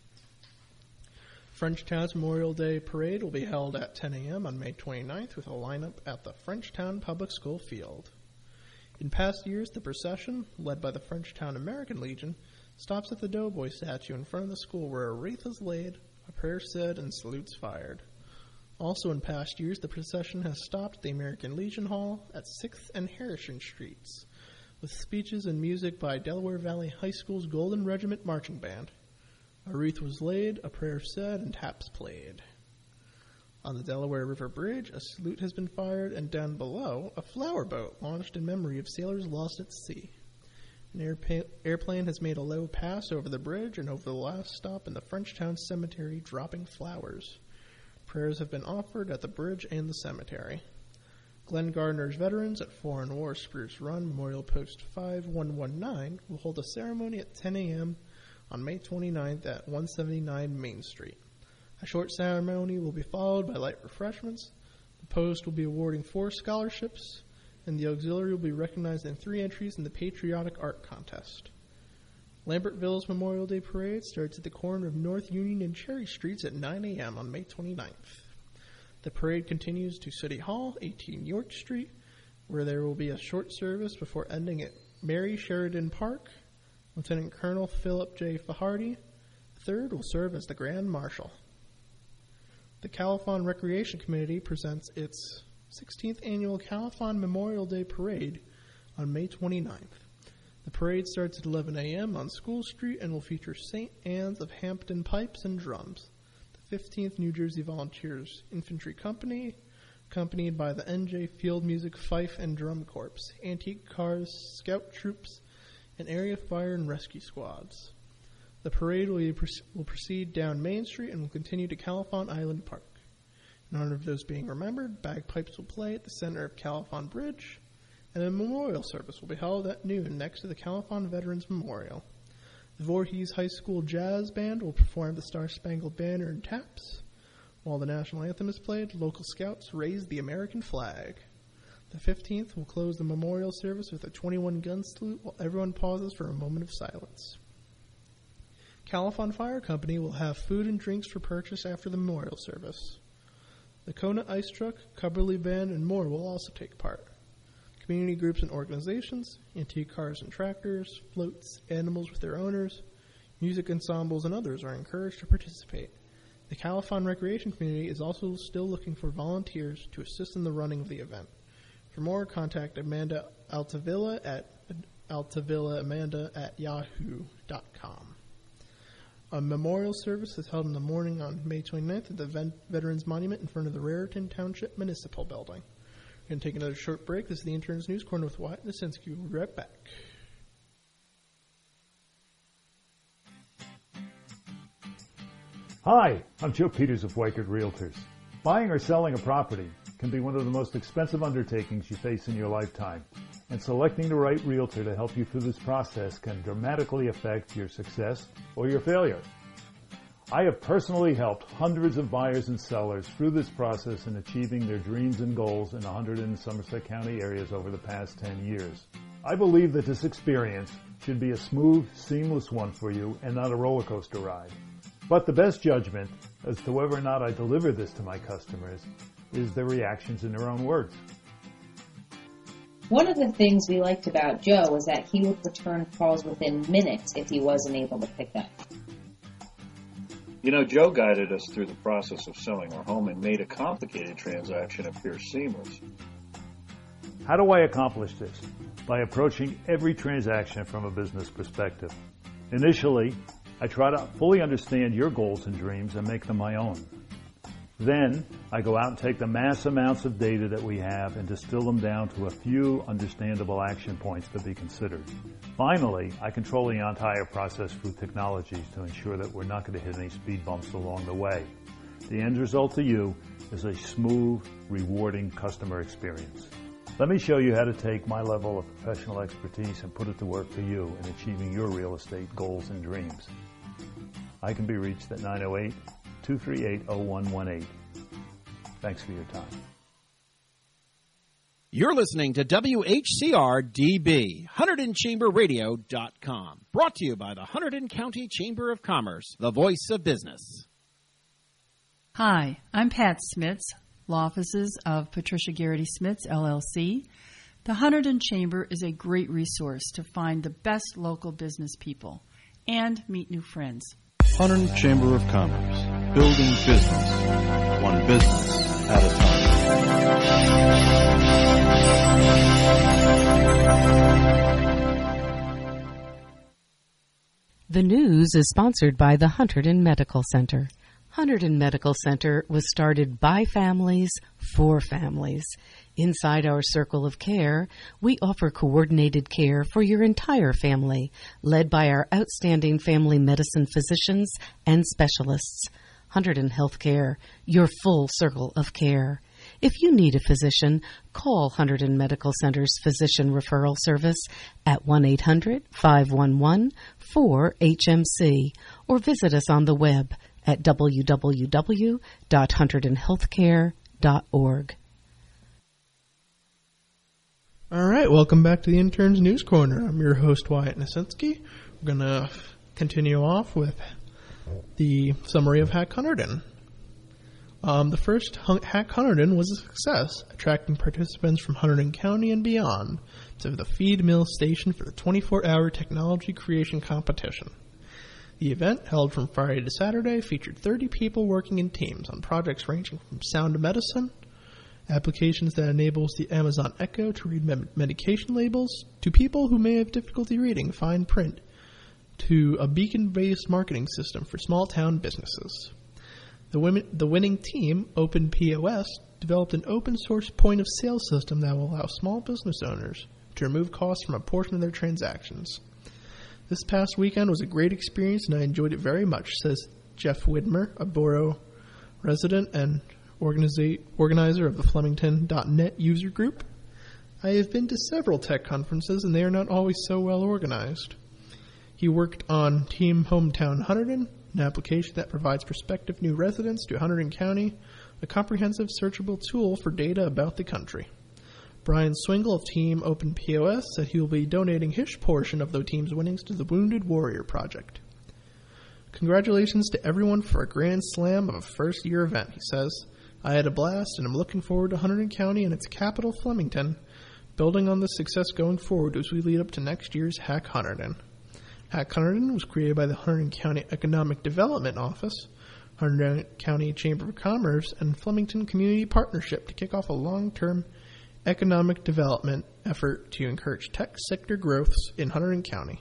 Frenchtown's Memorial Day Parade will be held at ten a.m. on May twenty-ninth with a lineup at the Frenchtown Public School field. In past years, the procession, led by the Frenchtown American Legion, stops at the Doughboy statue in front of the school where a wreath is laid, a prayer said, and salutes fired. Also in past years, the procession has stopped at the American Legion Hall at sixth and Harrison Streets, with speeches and music by Delaware Valley High School's Golden Regiment Marching Band. A wreath was laid, a prayer said, and taps played. On the Delaware River Bridge, a salute has been fired, and down below, a flower boat launched in memory of sailors lost at sea. An airpa- airplane has made a low pass over the bridge and over the last stop in the Frenchtown Cemetery, dropping flowers. Prayers have been offered at the bridge and the cemetery. Glenn Gardner's Veterans at Foreign War Spruce Run Memorial Post five one one nine will hold a ceremony at ten a.m. on May twenty-ninth at one seventy-nine Main Street. A short ceremony will be followed by light refreshments. The post will be awarding four scholarships, and the auxiliary will be recognized in three entries in the Patriotic Art Contest. Lambertville's Memorial Day Parade starts at the corner of North Union and Cherry Streets at nine a.m. on May twenty-ninth. The parade continues to City Hall, eighteen York Street, where there will be a short service before ending at Mary Sheridan Park. Lieutenant Colonel Philip J. Fahardy the third will serve as the Grand Marshal. The Califon Recreation Committee presents its sixteenth Annual Califon Memorial Day Parade on May twenty-ninth. The parade starts at eleven a.m. on School Street and will feature Saint Anne's of Hampton Pipes and Drums, the fifteenth New Jersey Volunteers Infantry Company, accompanied by the N J Field Music Fife and Drum Corps, Antique Cars, Scout Troops, and area fire and rescue squads. The parade will, be, will proceed down Main Street and will continue to Califon Island Park. In honor of those being remembered, bagpipes will play at the center of Califon Bridge, and a memorial service will be held at noon next to the Califon Veterans Memorial. The Voorhees High School Jazz Band will perform the Star-Spangled Banner and taps. While the national anthem is played, local scouts raise the American flag. The fifteenth will close the memorial service with a twenty-one gun salute while everyone pauses for a moment of silence. Califon Fire Company will have food and drinks for purchase after the memorial service. The Kona Ice Truck, Cubberley Band, and more will also take part. Community groups and organizations, antique cars and tractors, floats, animals with their owners, music ensembles, and others are encouraged to participate. The Califon Recreation Community is also still looking for volunteers to assist in the running of the event. For more, contact Amanda Altavilla at altavillaamanda at yahoo dot com. A memorial service is held in the morning on May twenty-ninth at the Ven- Veterans Monument in front of the Raritan Township Municipal Building. We're going to take another short break. This is the Interns News Corner with Wyatt Nasinski. We'll be right back. Hi, I'm Joe Peters of Weichert Realtors. Buying or selling a property can be one of the most expensive undertakings you face in your lifetime, and selecting the right realtor to help you through this process can dramatically affect your success or your failure. I have personally helped hundreds of buyers and sellers through this process in achieving their dreams and goals in one hundred in Somerset County areas over the past ten years. I believe that this experience should be a smooth, seamless one for you and not a roller coaster ride. But the best judgment as to whether or not I deliver this to my customers is their reactions in their own words. One of the things we liked about Joe was that he would return calls within minutes if he wasn't able to pick up. You know, Joe guided us through the process of selling our home and made a complicated transaction appear seamless. How do I accomplish this? By approaching every transaction from a business perspective. Initially, I try to fully understand your goals and dreams and make them my own. Then, I go out and take the mass amounts of data that we have and distill them down to a few understandable action points to be considered. Finally, I control the entire process through technologies to ensure that we're not going to hit any speed bumps along the way. The end result to you is a smooth, rewarding customer experience. Let me show you how to take my level of professional expertise and put it to work for you in achieving your real estate goals and dreams. I can be reached at nine oh eight, two three eight, oh one one eight. Thanks for your time. You're listening to W H C R D B, Hunterdon Chamber Radio dot com. Brought to you by the Hunterdon County Chamber of Commerce, the voice of business. Hi, I'm Pat Smits, law offices of Patricia Garrity Smits, L L C. The Hunterdon Chamber is a great resource to find the best local business people and meet new friends. Hunterdon Chamber of Commerce, building business, one business at a time. The news is sponsored by the Hunterdon Medical Center. Hunterdon Medical Center was started by families for families. Inside our circle of care, we offer coordinated care for your entire family, led by our outstanding family medicine physicians and specialists. Hunterdon Healthcare, your full circle of care. If you need a physician, call Hunterdon Medical Center's Physician Referral Service at one eight hundred, five one one, four H M C or visit us on the web at w w w dot hunterdon healthcare dot org. All right, welcome back to the Interns News Corner. I'm your host, Wyatt Nasinski. We're going to continue off with the summary of Hack Hunterdon. Um, the first Hack Hunterdon was a success, attracting participants from Hunterdon County and beyond to the Feed Mill Station for the twenty-four hour technology creation competition. The event, held from Friday to Saturday, featured thirty people working in teams on projects ranging from sound medicine, applications that enables the Amazon Echo to read med- medication labels, to people who may have difficulty reading fine print, to a beacon-based marketing system for small-town businesses. The, women, the winning team, OpenPOS, developed an open-source point-of-sale system that will allow small business owners to remove costs from a portion of their transactions. This past weekend was a great experience, and I enjoyed it very much, says Jeff Widmer, a borough resident and organiza- organizer of the Flemington dot net user group. I have been to several tech conferences, and they are not always so well organized. He worked on Team Hometown Hunterdon, an application that provides prospective new residents to Hunterdon County a comprehensive searchable tool for data about the country. Brian Swingle of Team OpenPOS said he will be donating his portion of the team's winnings to the Wounded Warrior Project. Congratulations to everyone for a grand slam of a first-year event, he says. I had a blast, and I'm looking forward to Hunterdon County and its capital, Flemington, building on this success going forward as we lead up to next year's Hack Hunterdon. Hack Hunterdon was created by the Hunterdon County Economic Development Office, Hunterdon County Chamber of Commerce, and Flemington Community Partnership to kick off a long-term economic development effort to encourage tech sector growth in Hunterdon County.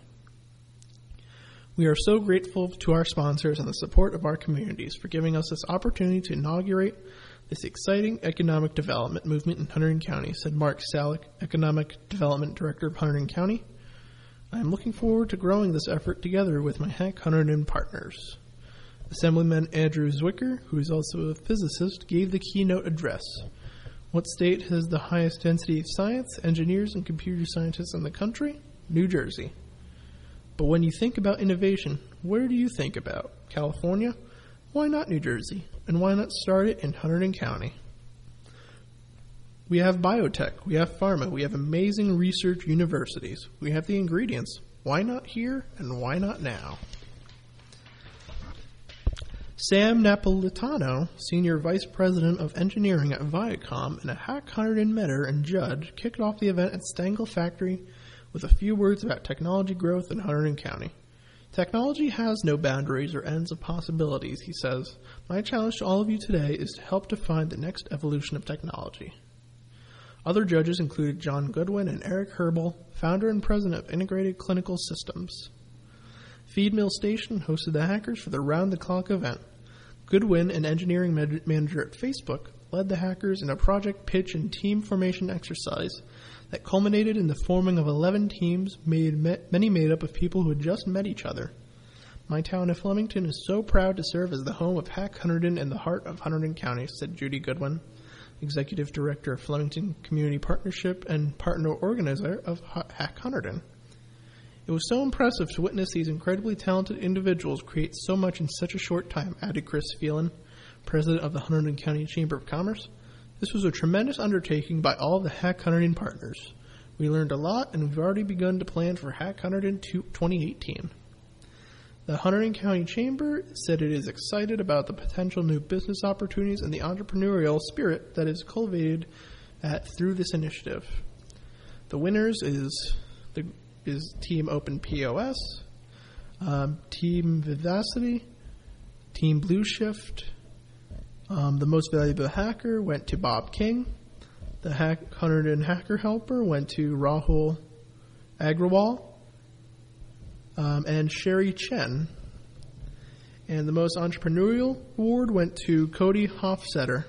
We are so grateful to our sponsors and the support of our communities for giving us this opportunity to inaugurate this exciting economic development movement in Hunterdon County, said Mark Salick, Economic Development Director of Hunterdon County. I am looking forward to growing this effort together with my Hack Hunterdon partners. Assemblyman Andrew Zwicker, who is also a physicist, gave the keynote address. What state has the highest density of science, engineers, and computer scientists in the country? New Jersey. But when you think about innovation, where do you think about? California? Why not New Jersey? And why not start it in Hunterdon County? We have biotech, we have pharma, we have amazing research universities. We have the ingredients. Why not here and why not now? Sam Napolitano, Senior Vice President of Engineering at Viacom and a Hack Hunterdon mentor and judge, kicked off the event at Stengel Factory with a few words about technology growth in Hunterdon County. Technology has no boundaries or ends of possibilities, he says. My challenge to all of you today is to help define the next evolution of technology. Other judges included John Goodwin and Eric Herbel, founder and president of Integrated Clinical Systems. Feed Mill Station hosted the hackers for the round-the-clock event. Goodwin, an engineering manager at Facebook, led the hackers in a project pitch and team formation exercise that culminated in the forming of eleven teams, made many made up of people who had just met each other. My town of Flemington is so proud to serve as the home of Hack Hunterdon and the heart of Hunterdon County, said Judy Goodwin, Executive Director of Flemington Community Partnership and partner organizer of Hack Hunterdon. It was so impressive to witness these incredibly talented individuals create so much in such a short time, added Chris Phelan, president of the Hunterdon County Chamber of Commerce. This was a tremendous undertaking by all of the Hack Hunterdon partners. We learned a lot, and we've already begun to plan for Hack Hunterdon twenty eighteen. The Hunterdon County Chamber said it is excited about the potential new business opportunities and the entrepreneurial spirit that is cultivated at, through this initiative. The winners is the is Team Open P O S, um, Team Vivacity, Team Blue Shift. Um, the most valuable hacker went to Bob King. The Hack Hunterdon Hacker Helper went to Rahul Agrawal um, and Sherry Chen. And the most entrepreneurial award went to Cody Hofstetter.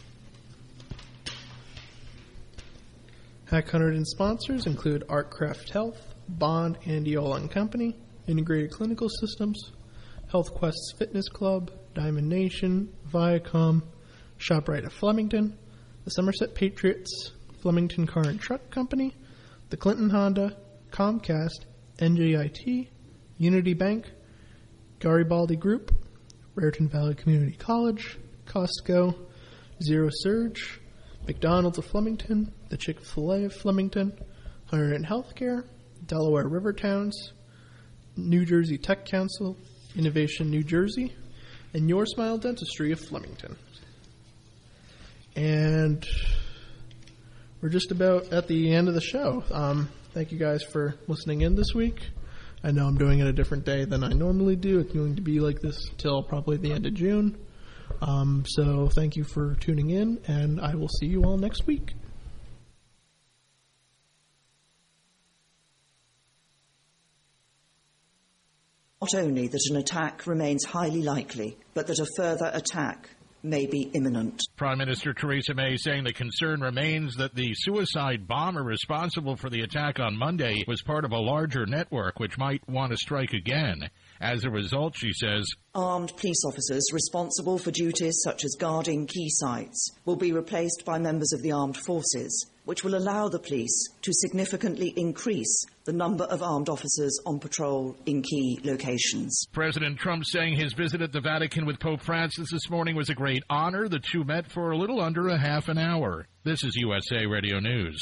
Hack Hunterdon sponsors include Artcraft Health, Bond, Andiola and Company, Integrated Clinical Systems, HealthQuest's Fitness Club, Diamond Nation, Viacom, ShopRite of Flemington, the Somerset Patriots, Flemington Car and Truck Company, the Clinton Honda, Comcast, N J I T, Unity Bank, Garibaldi Group, Raritan Valley Community College, Costco, Zero Surge, McDonald's of Flemington, the Chick-fil-A of Flemington, Hunterdon Healthcare, Delaware River Towns, New Jersey Tech Council, Innovation New Jersey, and Your Smile Dentistry of Flemington. And we're just about at the end of the show. Um, thank you guys for listening in this week. I know I'm doing it a different day than I normally do. It's going to be like this till probably the end of June. Um, so thank you for tuning in, and I will see you all next week. Not only that an attack remains highly likely, but that a further attack may be imminent. Prime Minister Theresa May saying the concern remains that the suicide bomber responsible for the attack on Monday was part of a larger network which might want to strike again. As a result, she says, armed police officers responsible for duties such as guarding key sites will be replaced by members of the armed forces, which will allow the police to significantly increase the number of armed officers on patrol in key locations. President Trump saying his visit at the Vatican with Pope Francis this morning was a great honor. The two met for a little under a half an hour. This is U S A Radio News.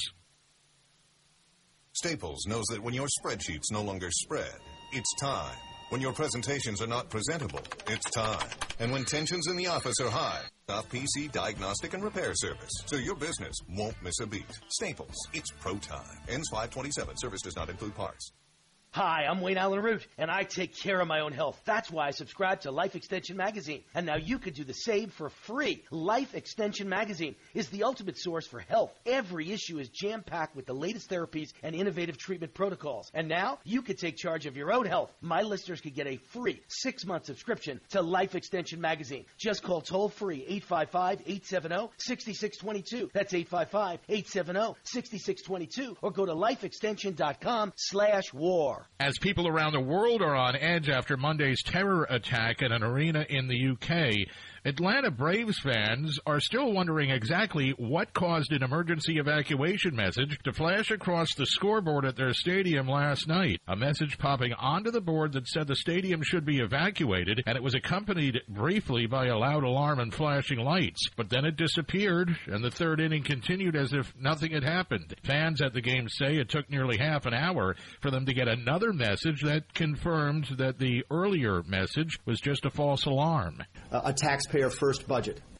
Staples knows that when your spreadsheets no longer spread, it's time. When your presentations are not presentable, it's time. And when tensions in the office are high, stop P C Diagnostic and Repair Service, so your business won't miss a beat. Staples, it's pro time. Ends five twenty-seven. Service does not include parts. Hi, I'm Wayne Allen Root, and I take care of my own health. That's why I subscribe to Life Extension Magazine. And now you could do the same for free. Life Extension Magazine is the ultimate source for health. Every issue is jam-packed with the latest therapies and innovative treatment protocols. And now you could take charge of your own health. My listeners could get a free six-month subscription to Life Extension Magazine. Just call toll-free eight five five, eight seven zero, six six two two. That's eight five five, eight seven zero, six six two two. Or go to lifeextension.com slash war. As people around the world are on edge after Monday's terror attack at an arena in the U K, Atlanta Braves fans are still wondering exactly what caused an emergency evacuation message to flash across the scoreboard at their stadium last night. A message popping onto the board that said the stadium should be evacuated, and it was accompanied briefly by a loud alarm and flashing lights. But then it disappeared, and the third inning continued as if nothing had happened. Fans at the game say it took nearly half an hour for them to get another message that confirmed that the earlier message was just a false alarm. Uh, a taxpayer first budget.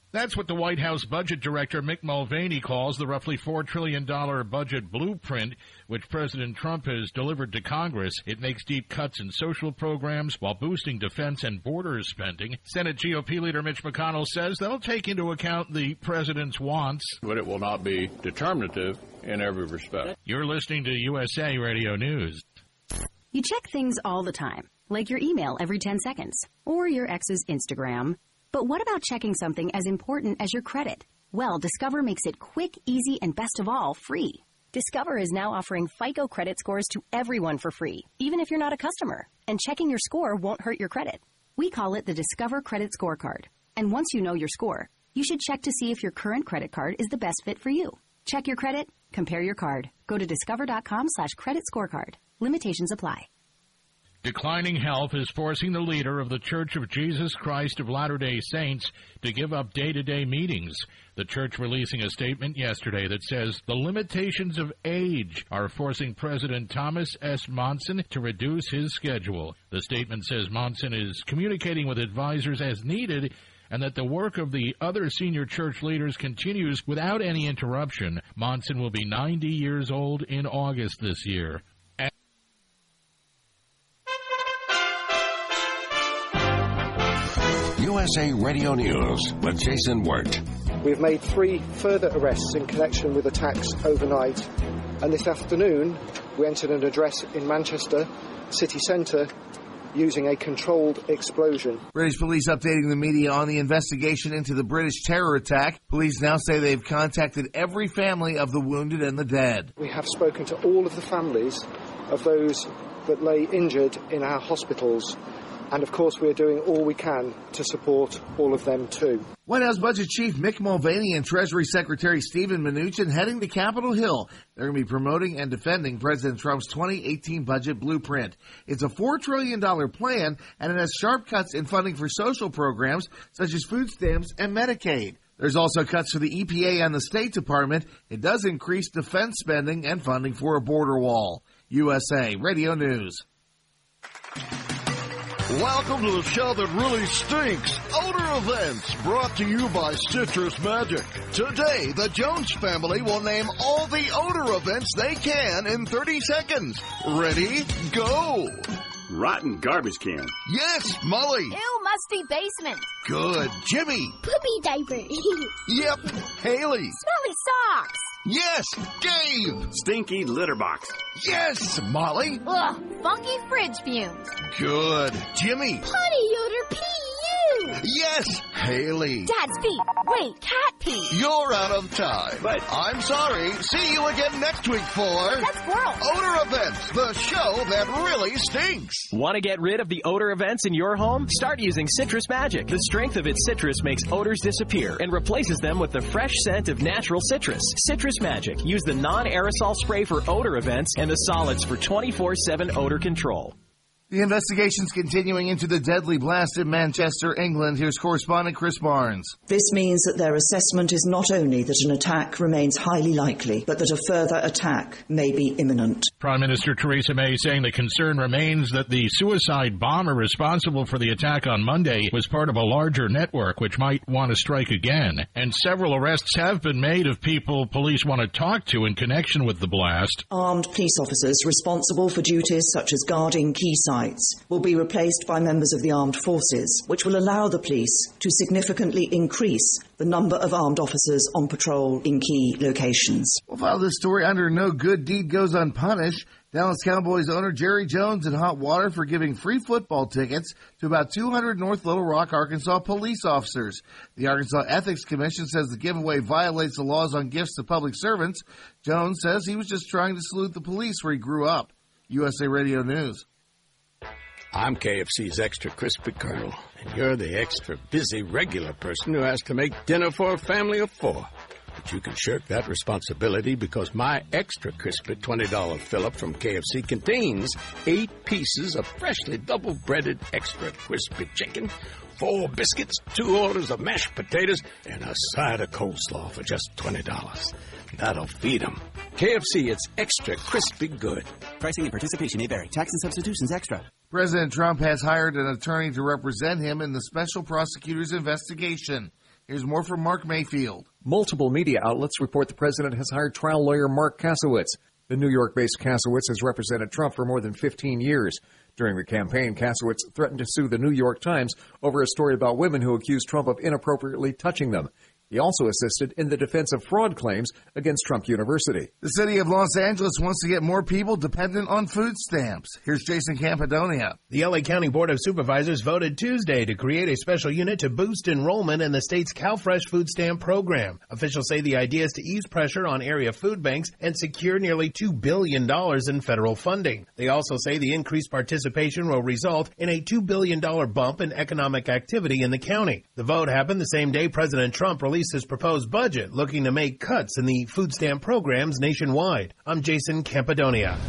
That's what the White House budget director Mick Mulvaney calls the roughly four trillion dollars budget blueprint, which President Trump has delivered to Congress. It makes deep cuts in social programs while boosting defense and border spending. Senate G O P leader Mitch McConnell says they'll take into account the president's wants, but it will not be determinative in every respect. You're listening to U S A Radio News. You check things all the time, like your email every ten seconds, or your ex's Instagram. But what about checking something as important as your credit? Well, Discover makes it quick, easy, and best of all, free. Discover is now offering FICO credit scores to everyone for free, even if you're not a customer. And checking your score won't hurt your credit. We call it the Discover Credit Scorecard. And once you know your score, you should check to see if your current credit card is the best fit for you. Check your credit, compare your card. Go to discover.com slash credit scorecard. Limitations apply. Declining health is forcing the leader of the Church of Jesus Christ of Latter-day Saints to give up day-to-day meetings. The church releasing a statement yesterday that says the limitations of age are forcing President Thomas S. Monson to reduce his schedule. The statement says Monson is communicating with advisors as needed and that the work of the other senior church leaders continues without any interruption. Monson will be ninety years old in August this year. U S A Radio News with Jason Wirt. We've made three further arrests in connection with attacks overnight, and this afternoon we entered an address in Manchester city centre using a controlled explosion. British police updating the media on the investigation into the British terror attack. Police now say they've contacted every family of the wounded and the dead. We have spoken to all of the families of those that lay injured in our hospitals. And, of course, we are doing all we can to support all of them, too. White House Budget Chief Mick Mulvaney and Treasury Secretary Steven Mnuchin heading to Capitol Hill. They're going to be promoting and defending President Trump's twenty eighteen budget blueprint. It's a four trillion dollars plan, and it has sharp cuts in funding for social programs such as food stamps and Medicaid. There's also cuts for the E P A and the State Department. It does increase defense spending and funding for a border wall. U S A Radio News. Welcome to the show that really stinks. Odor Events, brought to you by Citrus Magic. Today, the Jones family will name all the odor events they can in thirty seconds. Ready? Go! Rotten garbage can. Yes, Molly. Ew, musty basement. Good. Jimmy. Poopy diaper. Yep. Haley. Smelly socks. Yes, Dave. Stinky litter box. Yes, Molly. Ugh, funky fridge fumes. Good. Jimmy. Potty odor P U. Yes, Haley. Dad's feet. Wait, cat pee. You're out of time. But I'm sorry. See you again next week for That's squirrel. Odor Events, the show that really stinks. Want to get rid of the odor events in your home? Start using Citrus Magic. The strength of its citrus makes odors disappear and replaces them with the fresh scent of natural citrus. Citrus Magic. Use the non-aerosol spray for odor events and the solids for twenty-four seven odor control. The investigation's continuing into the deadly blast in Manchester, England. Here's correspondent Chris Barnes. This means that their assessment is not only that an attack remains highly likely, but that a further attack may be imminent. Prime Minister Theresa May saying the concern remains that the suicide bomber responsible for the attack on Monday was part of a larger network which might want to strike again. And several arrests have been made of people police want to talk to in connection with the blast. Armed police officers responsible for duties such as guarding key sites will be replaced by members of the armed forces, which will allow the police to significantly increase the number of armed officers on patrol in key locations. We'll follow this story under No Good Deed Goes Unpunished. Dallas Cowboys owner Jerry Jones in hot water for giving free football tickets to about two hundred North Little Rock, Arkansas police officers. The Arkansas Ethics Commission says the giveaway violates the laws on gifts to public servants. Jones says he was just trying to salute the police where he grew up. U S A Radio News. I'm K F C's Extra Crispy Colonel, and you're the extra busy regular person who has to make dinner for a family of four. But you can shirk that responsibility because my Extra Crispy twenty dollars fill-up from K F C contains eight pieces of freshly double-breaded extra crispy chicken, four biscuits, two orders of mashed potatoes, and a side of coleslaw for just twenty dollars. That'll feed them. K F C, it's extra crispy good. Pricing and participation may vary. Tax and substitutions extra. President Trump has hired an attorney to represent him in the special prosecutor's investigation. Here's more from Mark Mayfield. Multiple media outlets report the president has hired trial lawyer Mark Kasowitz. The New York-based Kasowitz has represented Trump for more than fifteen years. During the campaign, Kasowitz threatened to sue the New York Times over a story about women who accused Trump of inappropriately touching them. He also assisted in the defense of fraud claims against Trump University. The city of Los Angeles wants to get more people dependent on food stamps. Here's Jason Campidonia. The L A County Board of Supervisors voted Tuesday to create a special unit to boost enrollment in the state's CalFresh food stamp program. Officials say the idea is to ease pressure on area food banks and secure nearly two billion dollars in federal funding. They also say the increased participation will result in a two billion dollars bump in economic activity in the county. The vote happened the same day President Trump released his proposed budget, looking to make cuts in the food stamp programs nationwide. I'm Jason Campidonia.